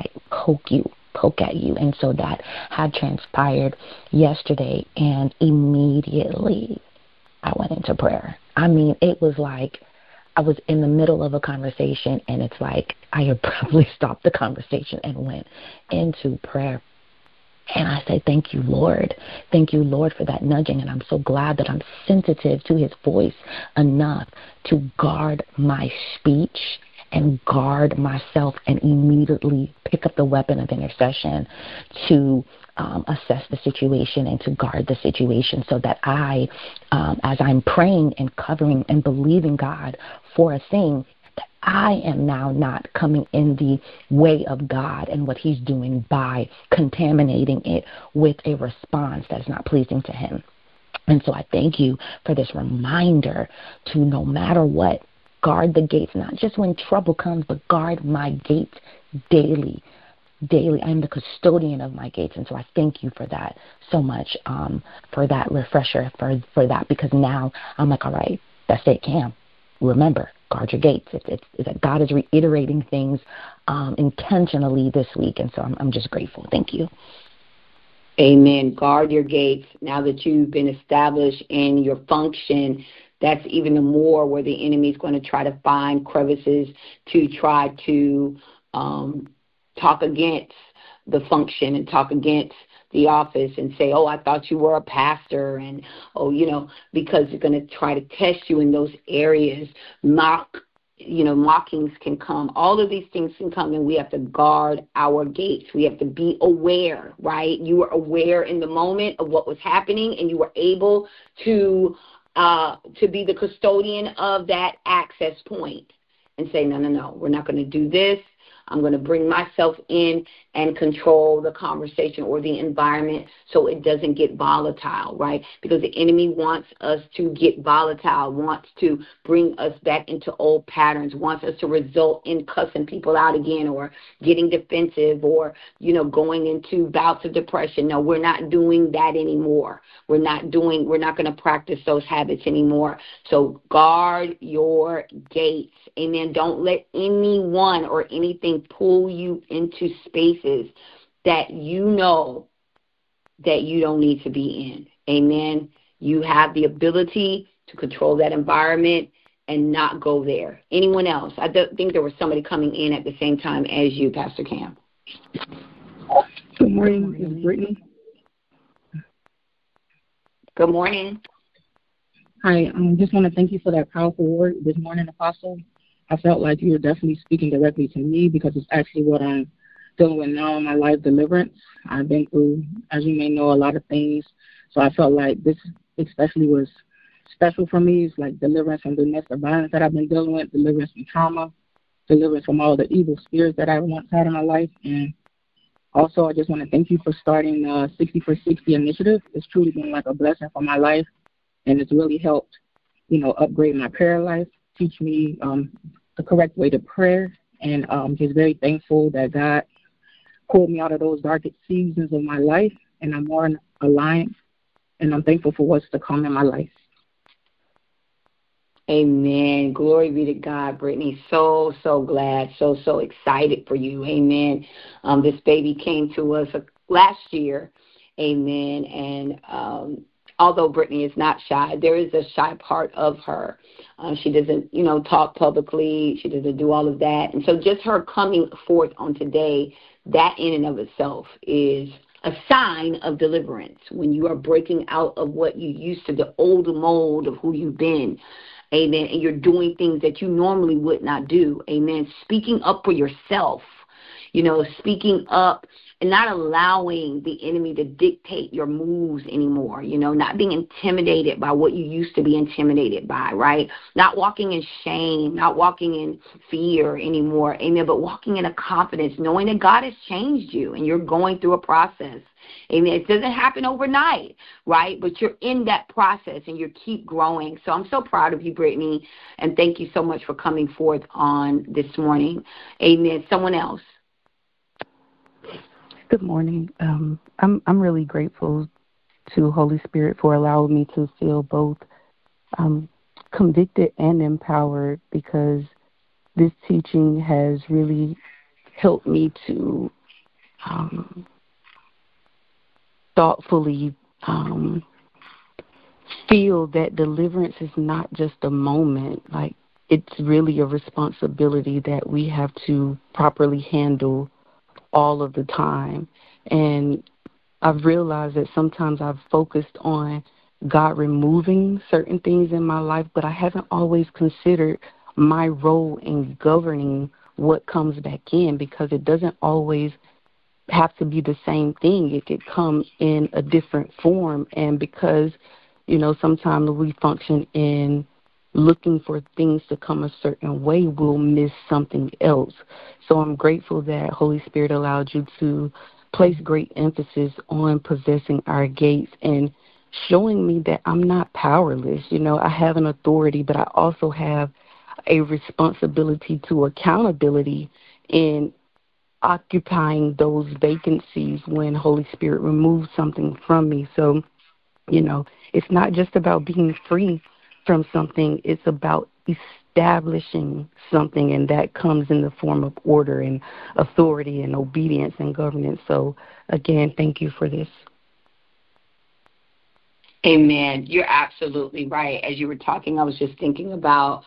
poke at you. And so that had transpired yesterday, and immediately I went into prayer. I mean, it was like I was in the middle of a conversation, and it's like I abruptly stopped the conversation and went into prayer. And I say, thank you, Lord. Thank you, Lord, for that nudging. And I'm so glad that I'm sensitive to his voice enough to guard my speech and guard myself and immediately pick up the weapon of intercession to assess the situation and to guard the situation, so that I, as I'm praying and covering and believing God for a thing, that I am now not coming in the way of God and what he's doing by contaminating it with a response that is not pleasing to him. And so I thank you for this reminder to, no matter what, guard the gates, not just when trouble comes, but guard my gates daily. Daily. I am the custodian of my gates. And so I thank you for that so much, for that refresher, for that, because now I'm like, all right, that's it, Cam. Remember, guard your gates. It's that God is reiterating things intentionally this week, and so I'm just grateful. Thank you. Amen. Guard your gates. Now that you've been established in your function, that's even more where the enemy is going to try to find crevices to try to talk against the function and talk against the office and say, oh, I thought you were a pastor, and, because they're going to try to test you in those areas. Mockings can come. All of these things can come, and we have to guard our gates. We have to be aware, right? You were aware in the moment of what was happening, and you were able to be the custodian of that access point and say, no, we're not going to do this. I'm going to bring myself in and control the conversation or the environment so it doesn't get volatile, right? Because the enemy wants us to get volatile, wants to bring us back into old patterns, wants us to result in cussing people out again or getting defensive or, going into bouts of depression. No, we're not doing that anymore. We're not going to practice those habits anymore. So guard your gates. Amen. Don't let anyone or anything pull you into spaces that you know that you don't need to be in. Amen. You have the ability to control that environment and not go there. Anyone else? I think there was somebody coming in at the same time as you, Pastor Cam. Good morning. This is Brittany. Good morning. Hi. Just want to thank you for that powerful word this morning, Apostle. I felt like you were definitely speaking directly to me because it's actually what I'm dealing with now in my life, deliverance. I've been through, as you may know, a lot of things. So I felt like this especially was special for me is like deliverance from domestic violence that I've been dealing with, deliverance from trauma, deliverance from all the evil spirits that I once had in my life. And also, I just want to thank you for starting the 60 for 60 initiative. It's truly been like a blessing for my life, and it's really helped, upgrade my prayer life, teach me the correct way to pray, and I'm just very thankful that God pulled me out of those darkest seasons of my life, and I'm more aligned, and I'm thankful for what's to come in my life. Amen. Glory be to God, Brittany. So glad, so excited for you. Amen. This baby came to us last year. Amen. And although Brittany is not shy, there is a shy part of her. She doesn't, talk publicly. She doesn't do all of that. And so just her coming forth on today, that in and of itself is a sign of deliverance. When you are breaking out of what you used to, the old mold of who you've been. Amen. And you're doing things that you normally would not do. Amen. Speaking up for yourself, speaking up and not allowing the enemy to dictate your moves anymore, not being intimidated by what you used to be intimidated by, right? Not walking in shame, not walking in fear anymore. Amen. But walking in a confidence, knowing that God has changed you and you're going through a process. Amen. It doesn't happen overnight, right? But you're in that process and you keep growing. So I'm so proud of you, Brittany, and thank you so much for coming forth on this morning. Amen. Someone else. Good morning. I'm really grateful to Holy Spirit for allowing me to feel both convicted and empowered, because this teaching has really helped me to thoughtfully feel that deliverance is not just a moment. Like, it's really a responsibility that we have to properly handle all of the time. And I've realized that sometimes I've focused on God removing certain things in my life, but I haven't always considered my role in governing what comes back in, because it doesn't always have to be the same thing. It could come in a different form. And because, sometimes we function in looking for things to come a certain way, we'll miss something else. So I'm grateful that Holy Spirit allowed you to place great emphasis on possessing our gates and showing me that I'm not powerless. I have an authority, but I also have a responsibility to accountability in occupying those vacancies when Holy Spirit removes something from me. So, it's not just about being free from something, it's about establishing something, and that comes in the form of order and authority and obedience and governance. So, again, thank you for this. Amen. You're absolutely right. As you were talking, I was just thinking about,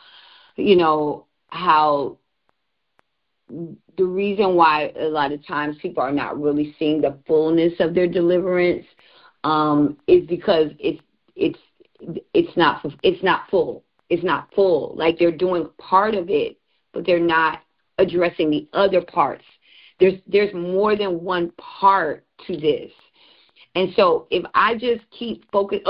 how the reason why a lot of times people are not really seeing the fullness of their deliverance is because it's not full. It's not full. Like, they're doing part of it, but they're not addressing the other parts. There's more than one part to this. And so if I just keep focused,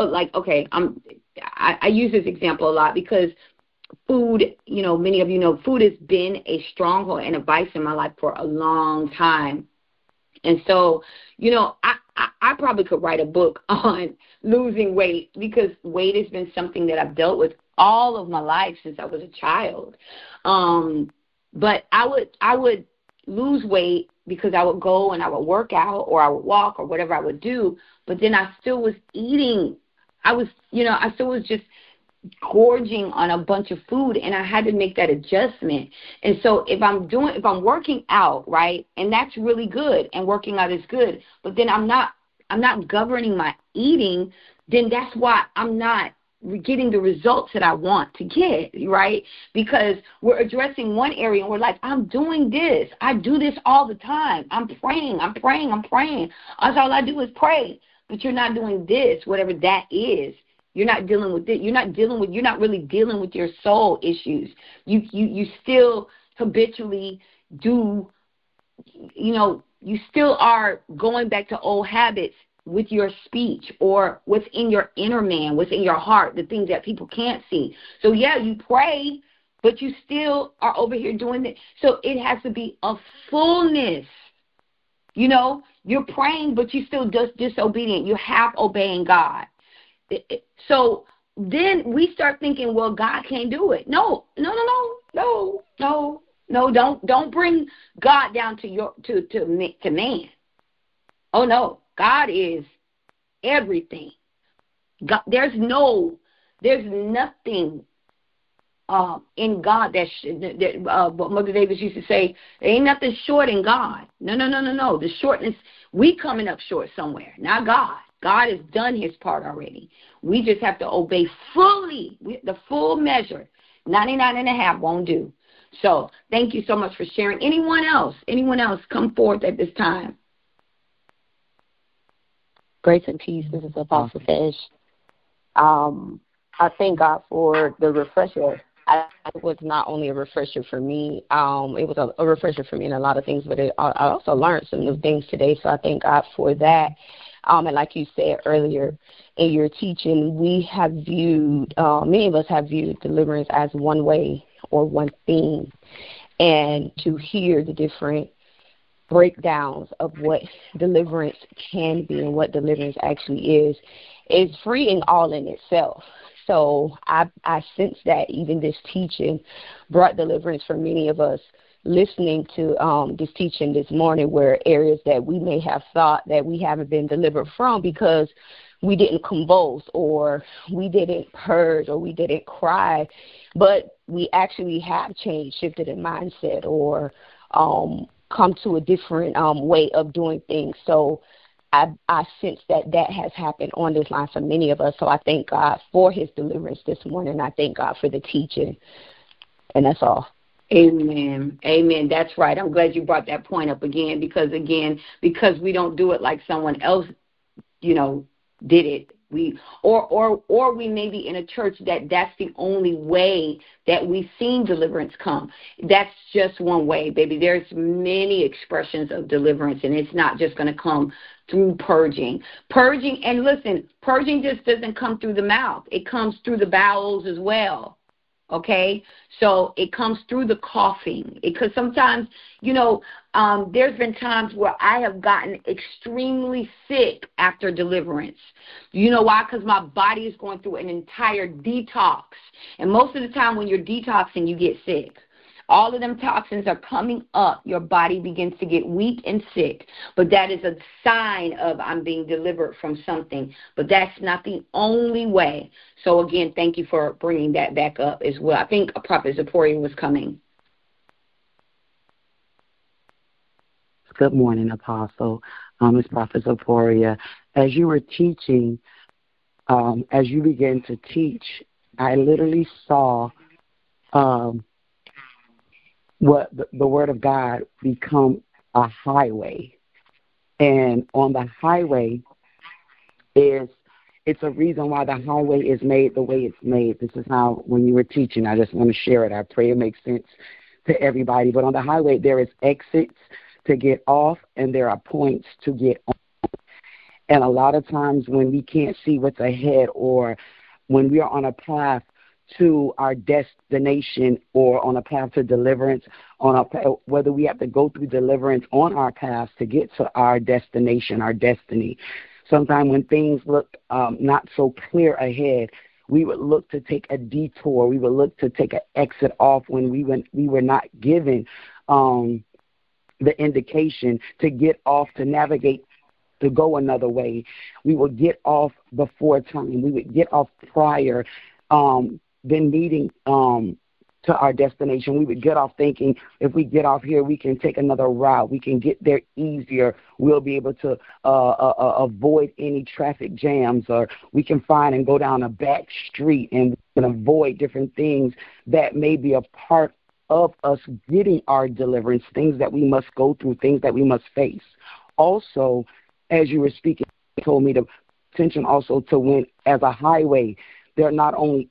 I use this example a lot because food, many of you know, food has been a stronghold and a vice in my life for a long time. And so, I probably could write a book on losing weight, because weight has been something that I've dealt with all of my life since I was a child. But I would lose weight because I would go and I would work out or I would walk or whatever I would do. But then I still was eating. I still was just gorging on a bunch of food, and I had to make that adjustment. And so if I'm working out, right, and that's really good, and working out is good, but then I'm not governing my eating, then that's why I'm not getting the results that I want to get, right? Because we're addressing one area and we're like, I'm doing this. I do this all the time. I'm praying. That's all I do is pray. But you're not doing this, whatever that is. You're not dealing with it. You're not really dealing with your soul issues. You still habitually do, you still are going back to old habits with your speech or what's in your inner man, what's in your heart, the things that people can't see. So, yeah, you pray, but you still are over here doing it. So it has to be a fullness. You know, you're praying, but you still just disobedient. You're half obeying God. So then we start thinking, well, God can't do it. No. Don't bring God down to man. Oh no, God is everything. God, there's nothing in God what Mother Davis used to say. There ain't nothing short in God. No. The shortness, we coming up short somewhere, not God. God has done his part already. We just have to obey fully, the full measure. 99.5 won't do. So thank you so much for sharing. Anyone else come forth at this time? Grace and peace. This is Apostle Fish. I thank God for the refresher. It was not only a refresher for me. It was a refresher for me in a lot of things, but I also learned some new things today. So I thank God for that. And like you said earlier in your teaching, we have viewed, many of us have viewed deliverance as one way or one thing. And to hear the different breakdowns of what deliverance can be and what deliverance actually is freeing all in itself. So I sense that even this teaching brought deliverance for many of us listening to this teaching this morning, where areas that we may have thought that we haven't been delivered from because we didn't convulse or we didn't purge or we didn't cry, but we actually have changed, shifted in mindset, or come to a different way of doing things. So I sense that has happened on this line for many of us. So I thank God for his deliverance this morning. I thank God for the teaching. And that's all. Amen. That's right. I'm glad you brought that point up again, because we don't do it like someone else, did it. Or we may be in a church that's the only way that we've seen deliverance come. That's just one way, baby. There's many expressions of deliverance, and it's not just going to come through purging. And listen, purging just doesn't come through the mouth. It comes through the bowels as well. Okay, so it comes through the coughing, because sometimes, there's been times where I have gotten extremely sick after deliverance. You know why? Because my body is going through an entire detox. And most of the time when you're detoxing, you get sick. All of them toxins are coming up. Your body begins to get weak and sick. But that is a sign of I'm being delivered from something. But that's not the only way. So, again, thank you for bringing that back up as well. I think Prophet Zipporah was coming. Good morning, Apostle. It's Prophet Zipporah. As you were teaching, as you began to teach, I literally saw what the Word of God become a highway. And on the highway it's a reason why the highway is made the way it's made. This is how, when you were teaching, I just want to share it. I pray it makes sense to everybody. But on the highway, there is exits to get off, and there are points to get on. And a lot of times when we can't see what's ahead, or when we are on a path to our destination or on a path to deliverance, whether we have to go through deliverance on our path to get to our destination, our destiny. Sometimes when things look not so clear ahead, we would look to take a detour. We would look to take an exit off when we were not given the indication to get off, to navigate, to go another way. We would get off before time. We would get off prior than needing to our destination. We would get off thinking, if we get off here, we can take another route. We can get there easier. We'll be able to avoid any traffic jams, or we can find and go down a back street, and we can avoid different things that may be a part of us getting our deliverance, things that we must go through, things that we must face. Also, as you were speaking, you told me to attention also to when, as a highway, there are not only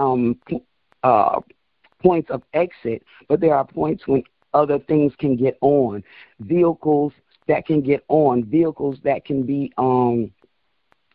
points of exit, but there are points when other things can get on. Vehicles that can get on, vehicles that can be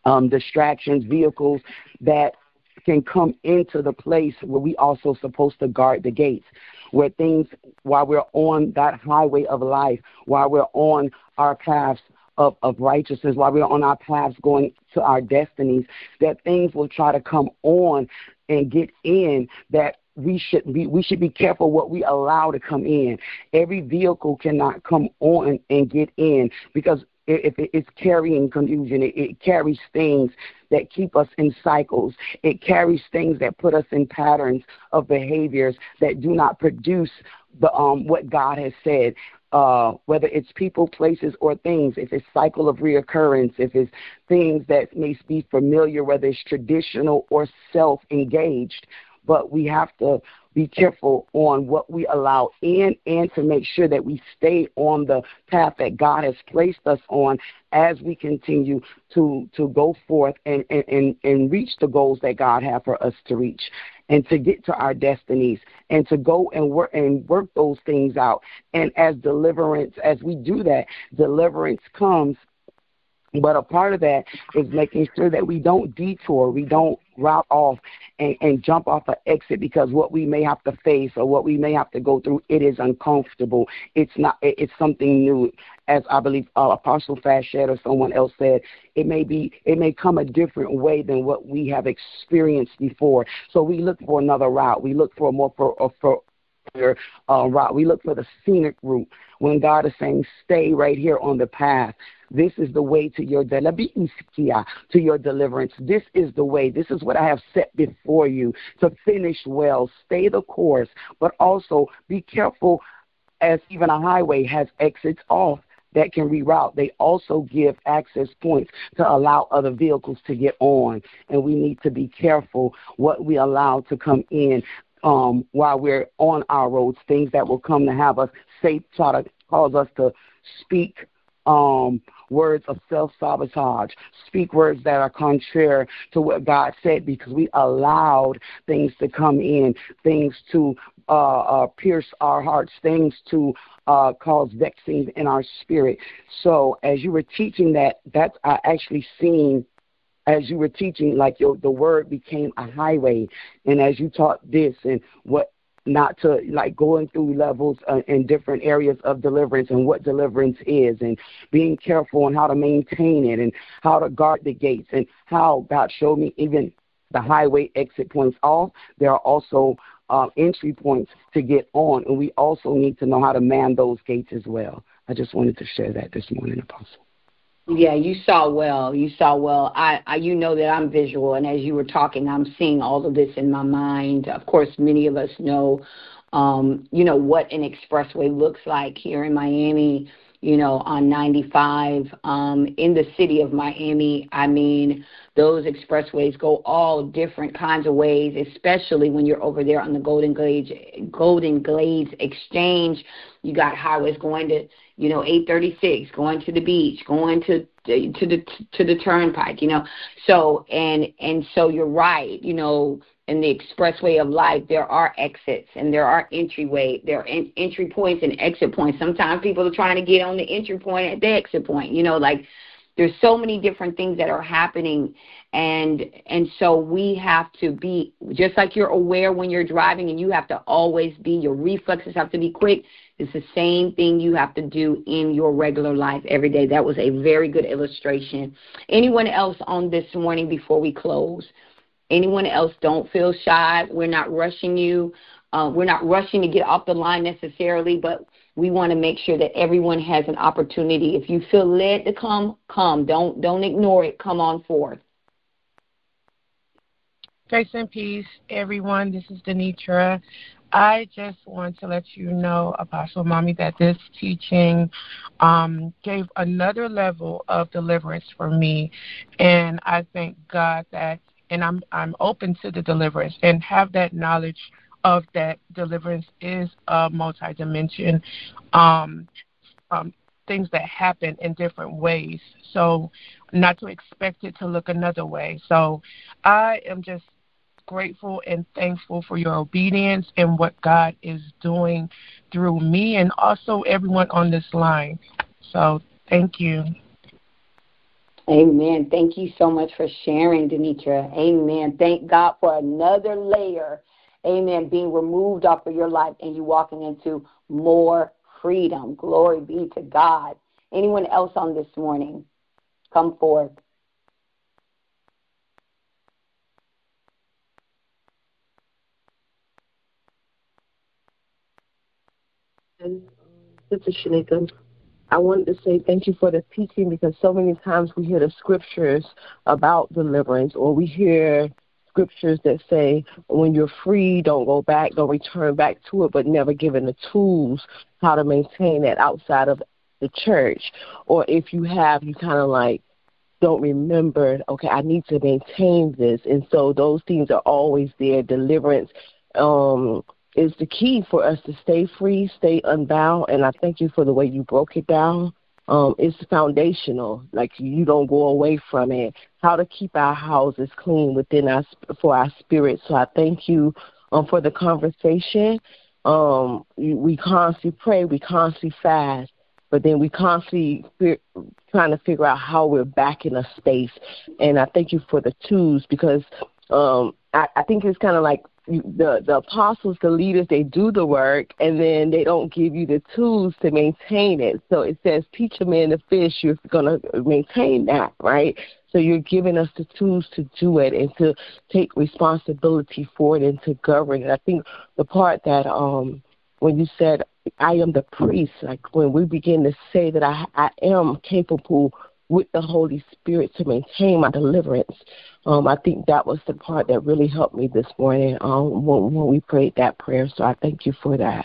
distractions, vehicles that can come into the place where we also supposed to guard the gates, where things, while we're on that highway of life, while we're on our paths of righteousness, while we're on our paths going to our destinies, that things will try to come on and get in, that we should be careful what we allow to come in. Every vehicle cannot come on and get in, because if it's carrying confusion, it carries things that keep us in cycles. It carries things that put us in patterns of behaviors that do not produce the what God has said. Whether it's people, places, or things, if it's cycle of reoccurrence, if it's things that may be familiar, whether it's traditional or self-engaged. But we have to be careful on what we allow in, and to make sure that we stay on the path that God has placed us on as we continue to go forth and reach the goals that God has for us to reach, and to get to our destinies, and to go and work those things out. And as we do that, deliverance comes. But a part of that is making sure that we don't detour, we don't route off and jump off an exit because what we may have to face or what we may have to go through, it is uncomfortable. It's something new. As I believe Apostle Fashad or someone else said, it may come a different way than what we have experienced before. So we look for another route. We look for a more route. We look for the scenic route when God is saying, stay right here on the path. This is the way to your deliverance. This is the way. This is what I have set before you to finish well. Stay the course, but also be careful, as even a highway has exits off that can reroute. They also give access points to allow other vehicles to get on, and we need to be careful what we allow to come in while we're on our roads, things that will come to have us try to cause us to speak words of self-sabotage, speak words that are contrary to what God said, because we allowed things to come in, things to pierce our hearts, things to cause vexings in our spirit. So as you were teaching that's I actually seen, as you were teaching, like the word became a highway. And as you taught this and what not to, like, going through levels in different areas of deliverance and what deliverance is, and being careful on how to maintain it and how to guard the gates, and how God showed me even the highway exit points off. There are also entry points to get on, and we also need to know how to man those gates as well. I just wanted to share that this morning, Apostle. Yeah, you saw well. I you know that I'm visual, and as you were talking, I'm seeing all of this in my mind. Of course, many of us know, what an expressway looks like here in Miami, on 95. In the city of Miami, I mean, those expressways go all different kinds of ways, especially when you're over there on the Golden Glades Exchange. You got highways going to 836, going to the beach, going to the turnpike, So and so you're right, in the expressway of life, there are exits and there are there are entry points and exit points. Sometimes people are trying to get on the entry point at the exit point, there's so many different things that are happening. And so we have to be, just like you're aware when you're driving, and you have to always be, your reflexes have to be quick. It's the same thing you have to do in your regular life every day. That was a very good illustration. Anyone else on this morning before we close? Anyone else? Don't feel shy. We're not rushing you. We're not rushing to get off the line necessarily, but we want to make sure that everyone has an opportunity. If you feel led to come. Don't ignore it. Come on forth. Grace and peace, everyone. This is Denitra. I just want to let you know, Apostle Mommy, that this teaching gave another level of deliverance for me, and I thank God that, and I'm open to the deliverance and have that knowledge of that deliverance is a multi-dimension things that happen in different ways. So not to expect it to look another way. So I am just grateful and thankful for your obedience and what God is doing through me and also everyone on this line. So thank you. Amen. Thank you so much for sharing, Denitra. Amen. Thank God for another layer, amen, being removed off of your life and you walking into more freedom. Glory be to God. Anyone else on this morning? Come forth. And Sister Shanika, I wanted to say thank you for the teaching, because so many times we hear the scriptures about deliverance, or we hear scriptures that say when you're free, don't go back, don't return back to it, but never given the tools how to maintain that outside of the church. Or if you have, you kind of like don't remember, okay, I need to maintain this. And so those things are always there. Deliverance is the key for us to stay free, stay unbound. And I thank you for the way you broke it down. It's foundational. Like, you don't go away from it. How to keep our houses clean within us for our spirit. So I thank you for the conversation. We constantly pray, we constantly fast, but then we constantly trying to figure out how we're back in a space. And I thank you for the tools, because I think it's kind of like the apostles, the leaders, they do the work, and then they don't give you the tools to maintain it. So it says, teach a man to fish, you're going to maintain that, right? So you're giving us the tools to do it and to take responsibility for it and to govern it. I think the part that when you said, I am the priest, like when we begin to say that I am capable with the Holy Spirit to maintain my deliverance, I think that was the part that really helped me this morning when we prayed that prayer. So I thank you for that.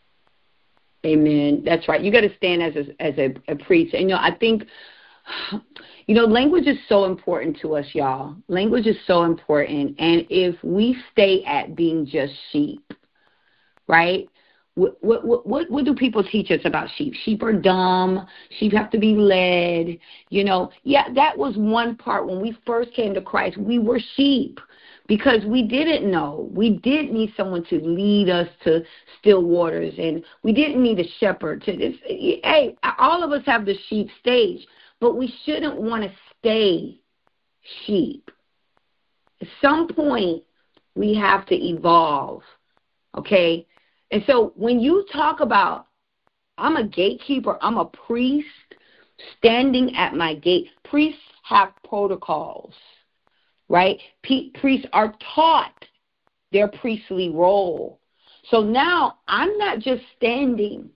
Amen. That's right. You got to stand as a priest. And, I think, language is so important to us, y'all. Language is so important. And if we stay at being just sheep, right? What do people teach us about sheep? Sheep are dumb. Sheep have to be led. Yeah, that was one part. When we first came to Christ, we were sheep because we didn't know. We did need someone to lead us to still waters, and we didn't need a shepherd. Hey, all of us have the sheep stage, but we shouldn't want to stay sheep. At some point, we have to evolve, okay? And so when you talk about, I'm a gatekeeper, I'm a priest standing at my gate. Priests have protocols, right? Priests are taught their priestly role. So now I'm not just standing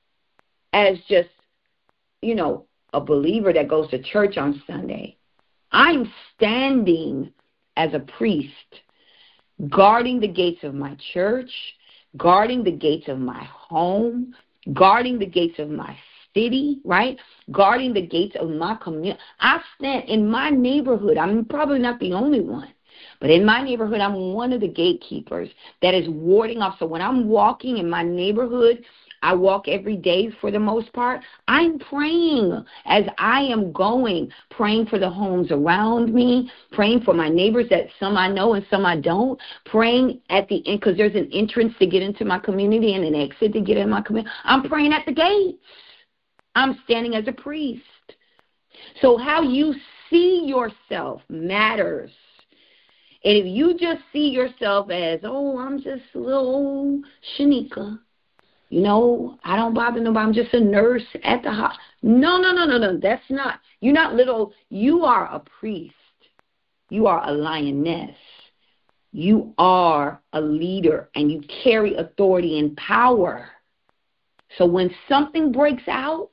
as just, a believer that goes to church on Sunday. I'm standing as a priest, guarding the gates of my church, guarding the gates of my home, guarding the gates of my city, right? Guarding the gates of my community. I stand in my neighborhood. I'm probably not the only one, but in my neighborhood, I'm one of the gatekeepers that is warding off. So when I'm walking in my neighborhood, I walk every day for the most part. I'm praying as I am going, praying for the homes around me, praying for my neighbors that some I know and some I don't, praying at the end because there's an entrance to get into my community and an exit to get in my community. I'm praying at the gates. I'm standing as a priest. So how you see yourself matters. And if you just see yourself as, I'm just a little old Shanika, I don't bother nobody. I'm just a nurse at the hospital. No. That's not. You're not little. You are a priest. You are a lioness. You are a leader, and you carry authority and power. So when something breaks out,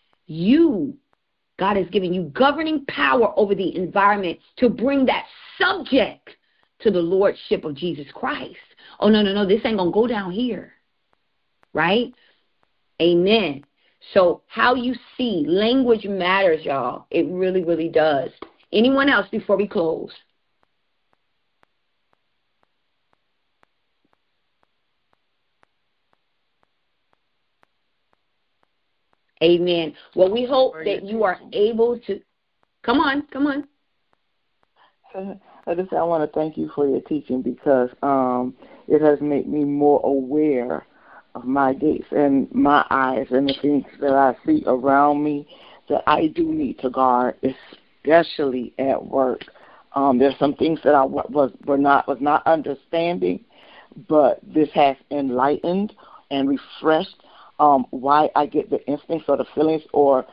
God has given you governing power over the environment to bring that subject to the lordship of Jesus Christ. Oh, no, this ain't going to go down here. Right? Amen. So how you see, language matters, y'all. It really, really does. Anyone else before we close? Amen. Well, we hope that you are able to. Come on. I want to thank you for your teaching, because it has made me more aware of my gates and my eyes and the things that I see around me that I do need to guard, especially at work. There's some things that I was not understanding, but this has enlightened and refreshed why I get the instincts or the feelings or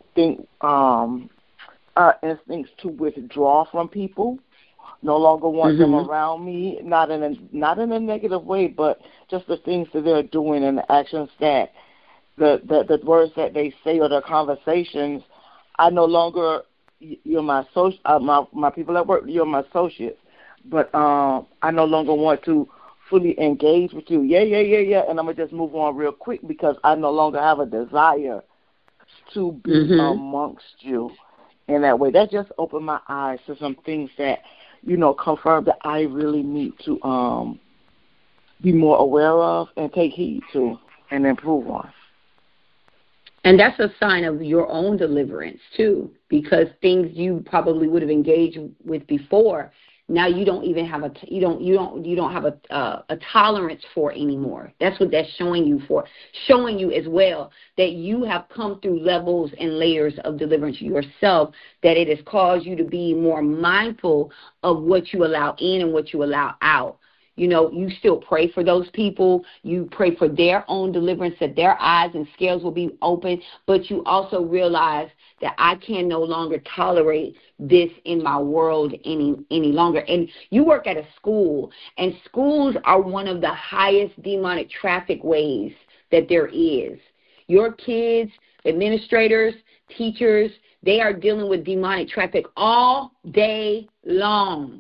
instincts to withdraw from people. No longer want them around me, not in a negative way, but just the things that they're doing and the actions that the words that they say or their conversations. I no longer, you're my my people at work, you're my associates, but I no longer want to fully engage with you. Yeah, and I'm gonna just move on real quick because I no longer have a desire to be amongst you in that way. That just opened my eyes to some things that, confirm that I really need to be more aware of and take heed to and improve on. And that's a sign of your own deliverance too, because things you probably would have engaged with before, now you don't even have you don't have a tolerance for anymore. That's what that's showing you as well, that you have come through levels and layers of deliverance yourself, that it has caused you to be more mindful of what you allow in and what you allow out. You still pray for those people. You pray for their own deliverance, that their eyes and scales will be open. But you also realize that I can no longer tolerate this in my world any longer. And you work at a school, and schools are one of the highest demonic traffic ways that there is. Your kids, administrators, teachers, they are dealing with demonic traffic all day long.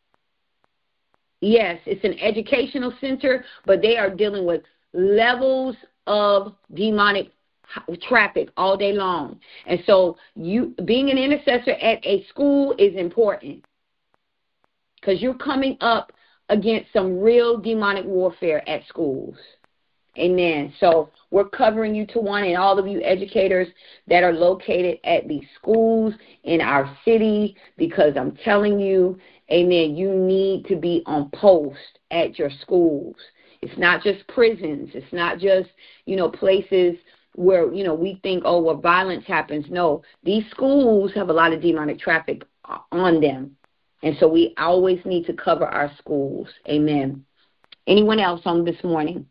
Yes, it's an educational center, but they are dealing with levels of demonic traffic all day long. And so you being an intercessor at a school is important, because you're coming up against some real demonic warfare at schools. Amen. So we're covering you, Tawana, and all of you educators that are located at these schools in our city, because I'm telling you, amen, you need to be on post at your schools. It's not just prisons. It's not just, places where, we think, where violence happens. No, these schools have a lot of demonic traffic on them. And so we always need to cover our schools. Amen. Anyone else on this morning?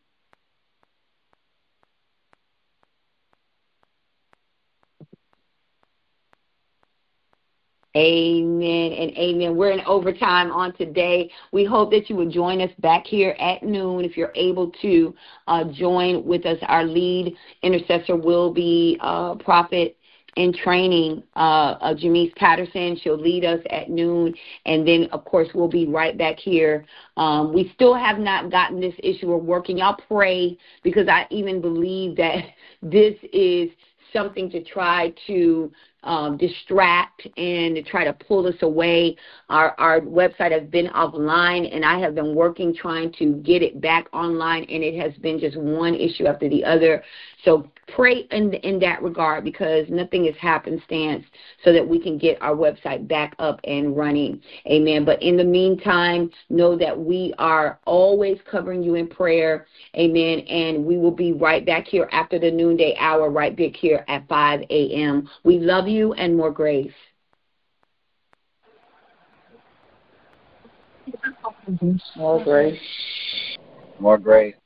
Amen and amen. We're in overtime on today. We hope that you will join us back here at noon. If you're able to join with us, our lead intercessor will be Prophet in Training, Jamise Patterson. She'll lead us at noon. And then, of course, we'll be right back here. We still have not gotten this issue of working. Y'all pray, because I even believe that this is something to try to distract and to try to pull us away. Our website has been offline, and I have been working trying to get it back online, and it has been just one issue after the other. So pray in that regard, because nothing is happenstance, so that we can get our website back up and running. Amen. But in the meantime, know that we are always covering you in prayer. Amen. And we will be right back here after the noonday hour, right back here at 5 a.m. We love you, and more grace. More grace. More grace.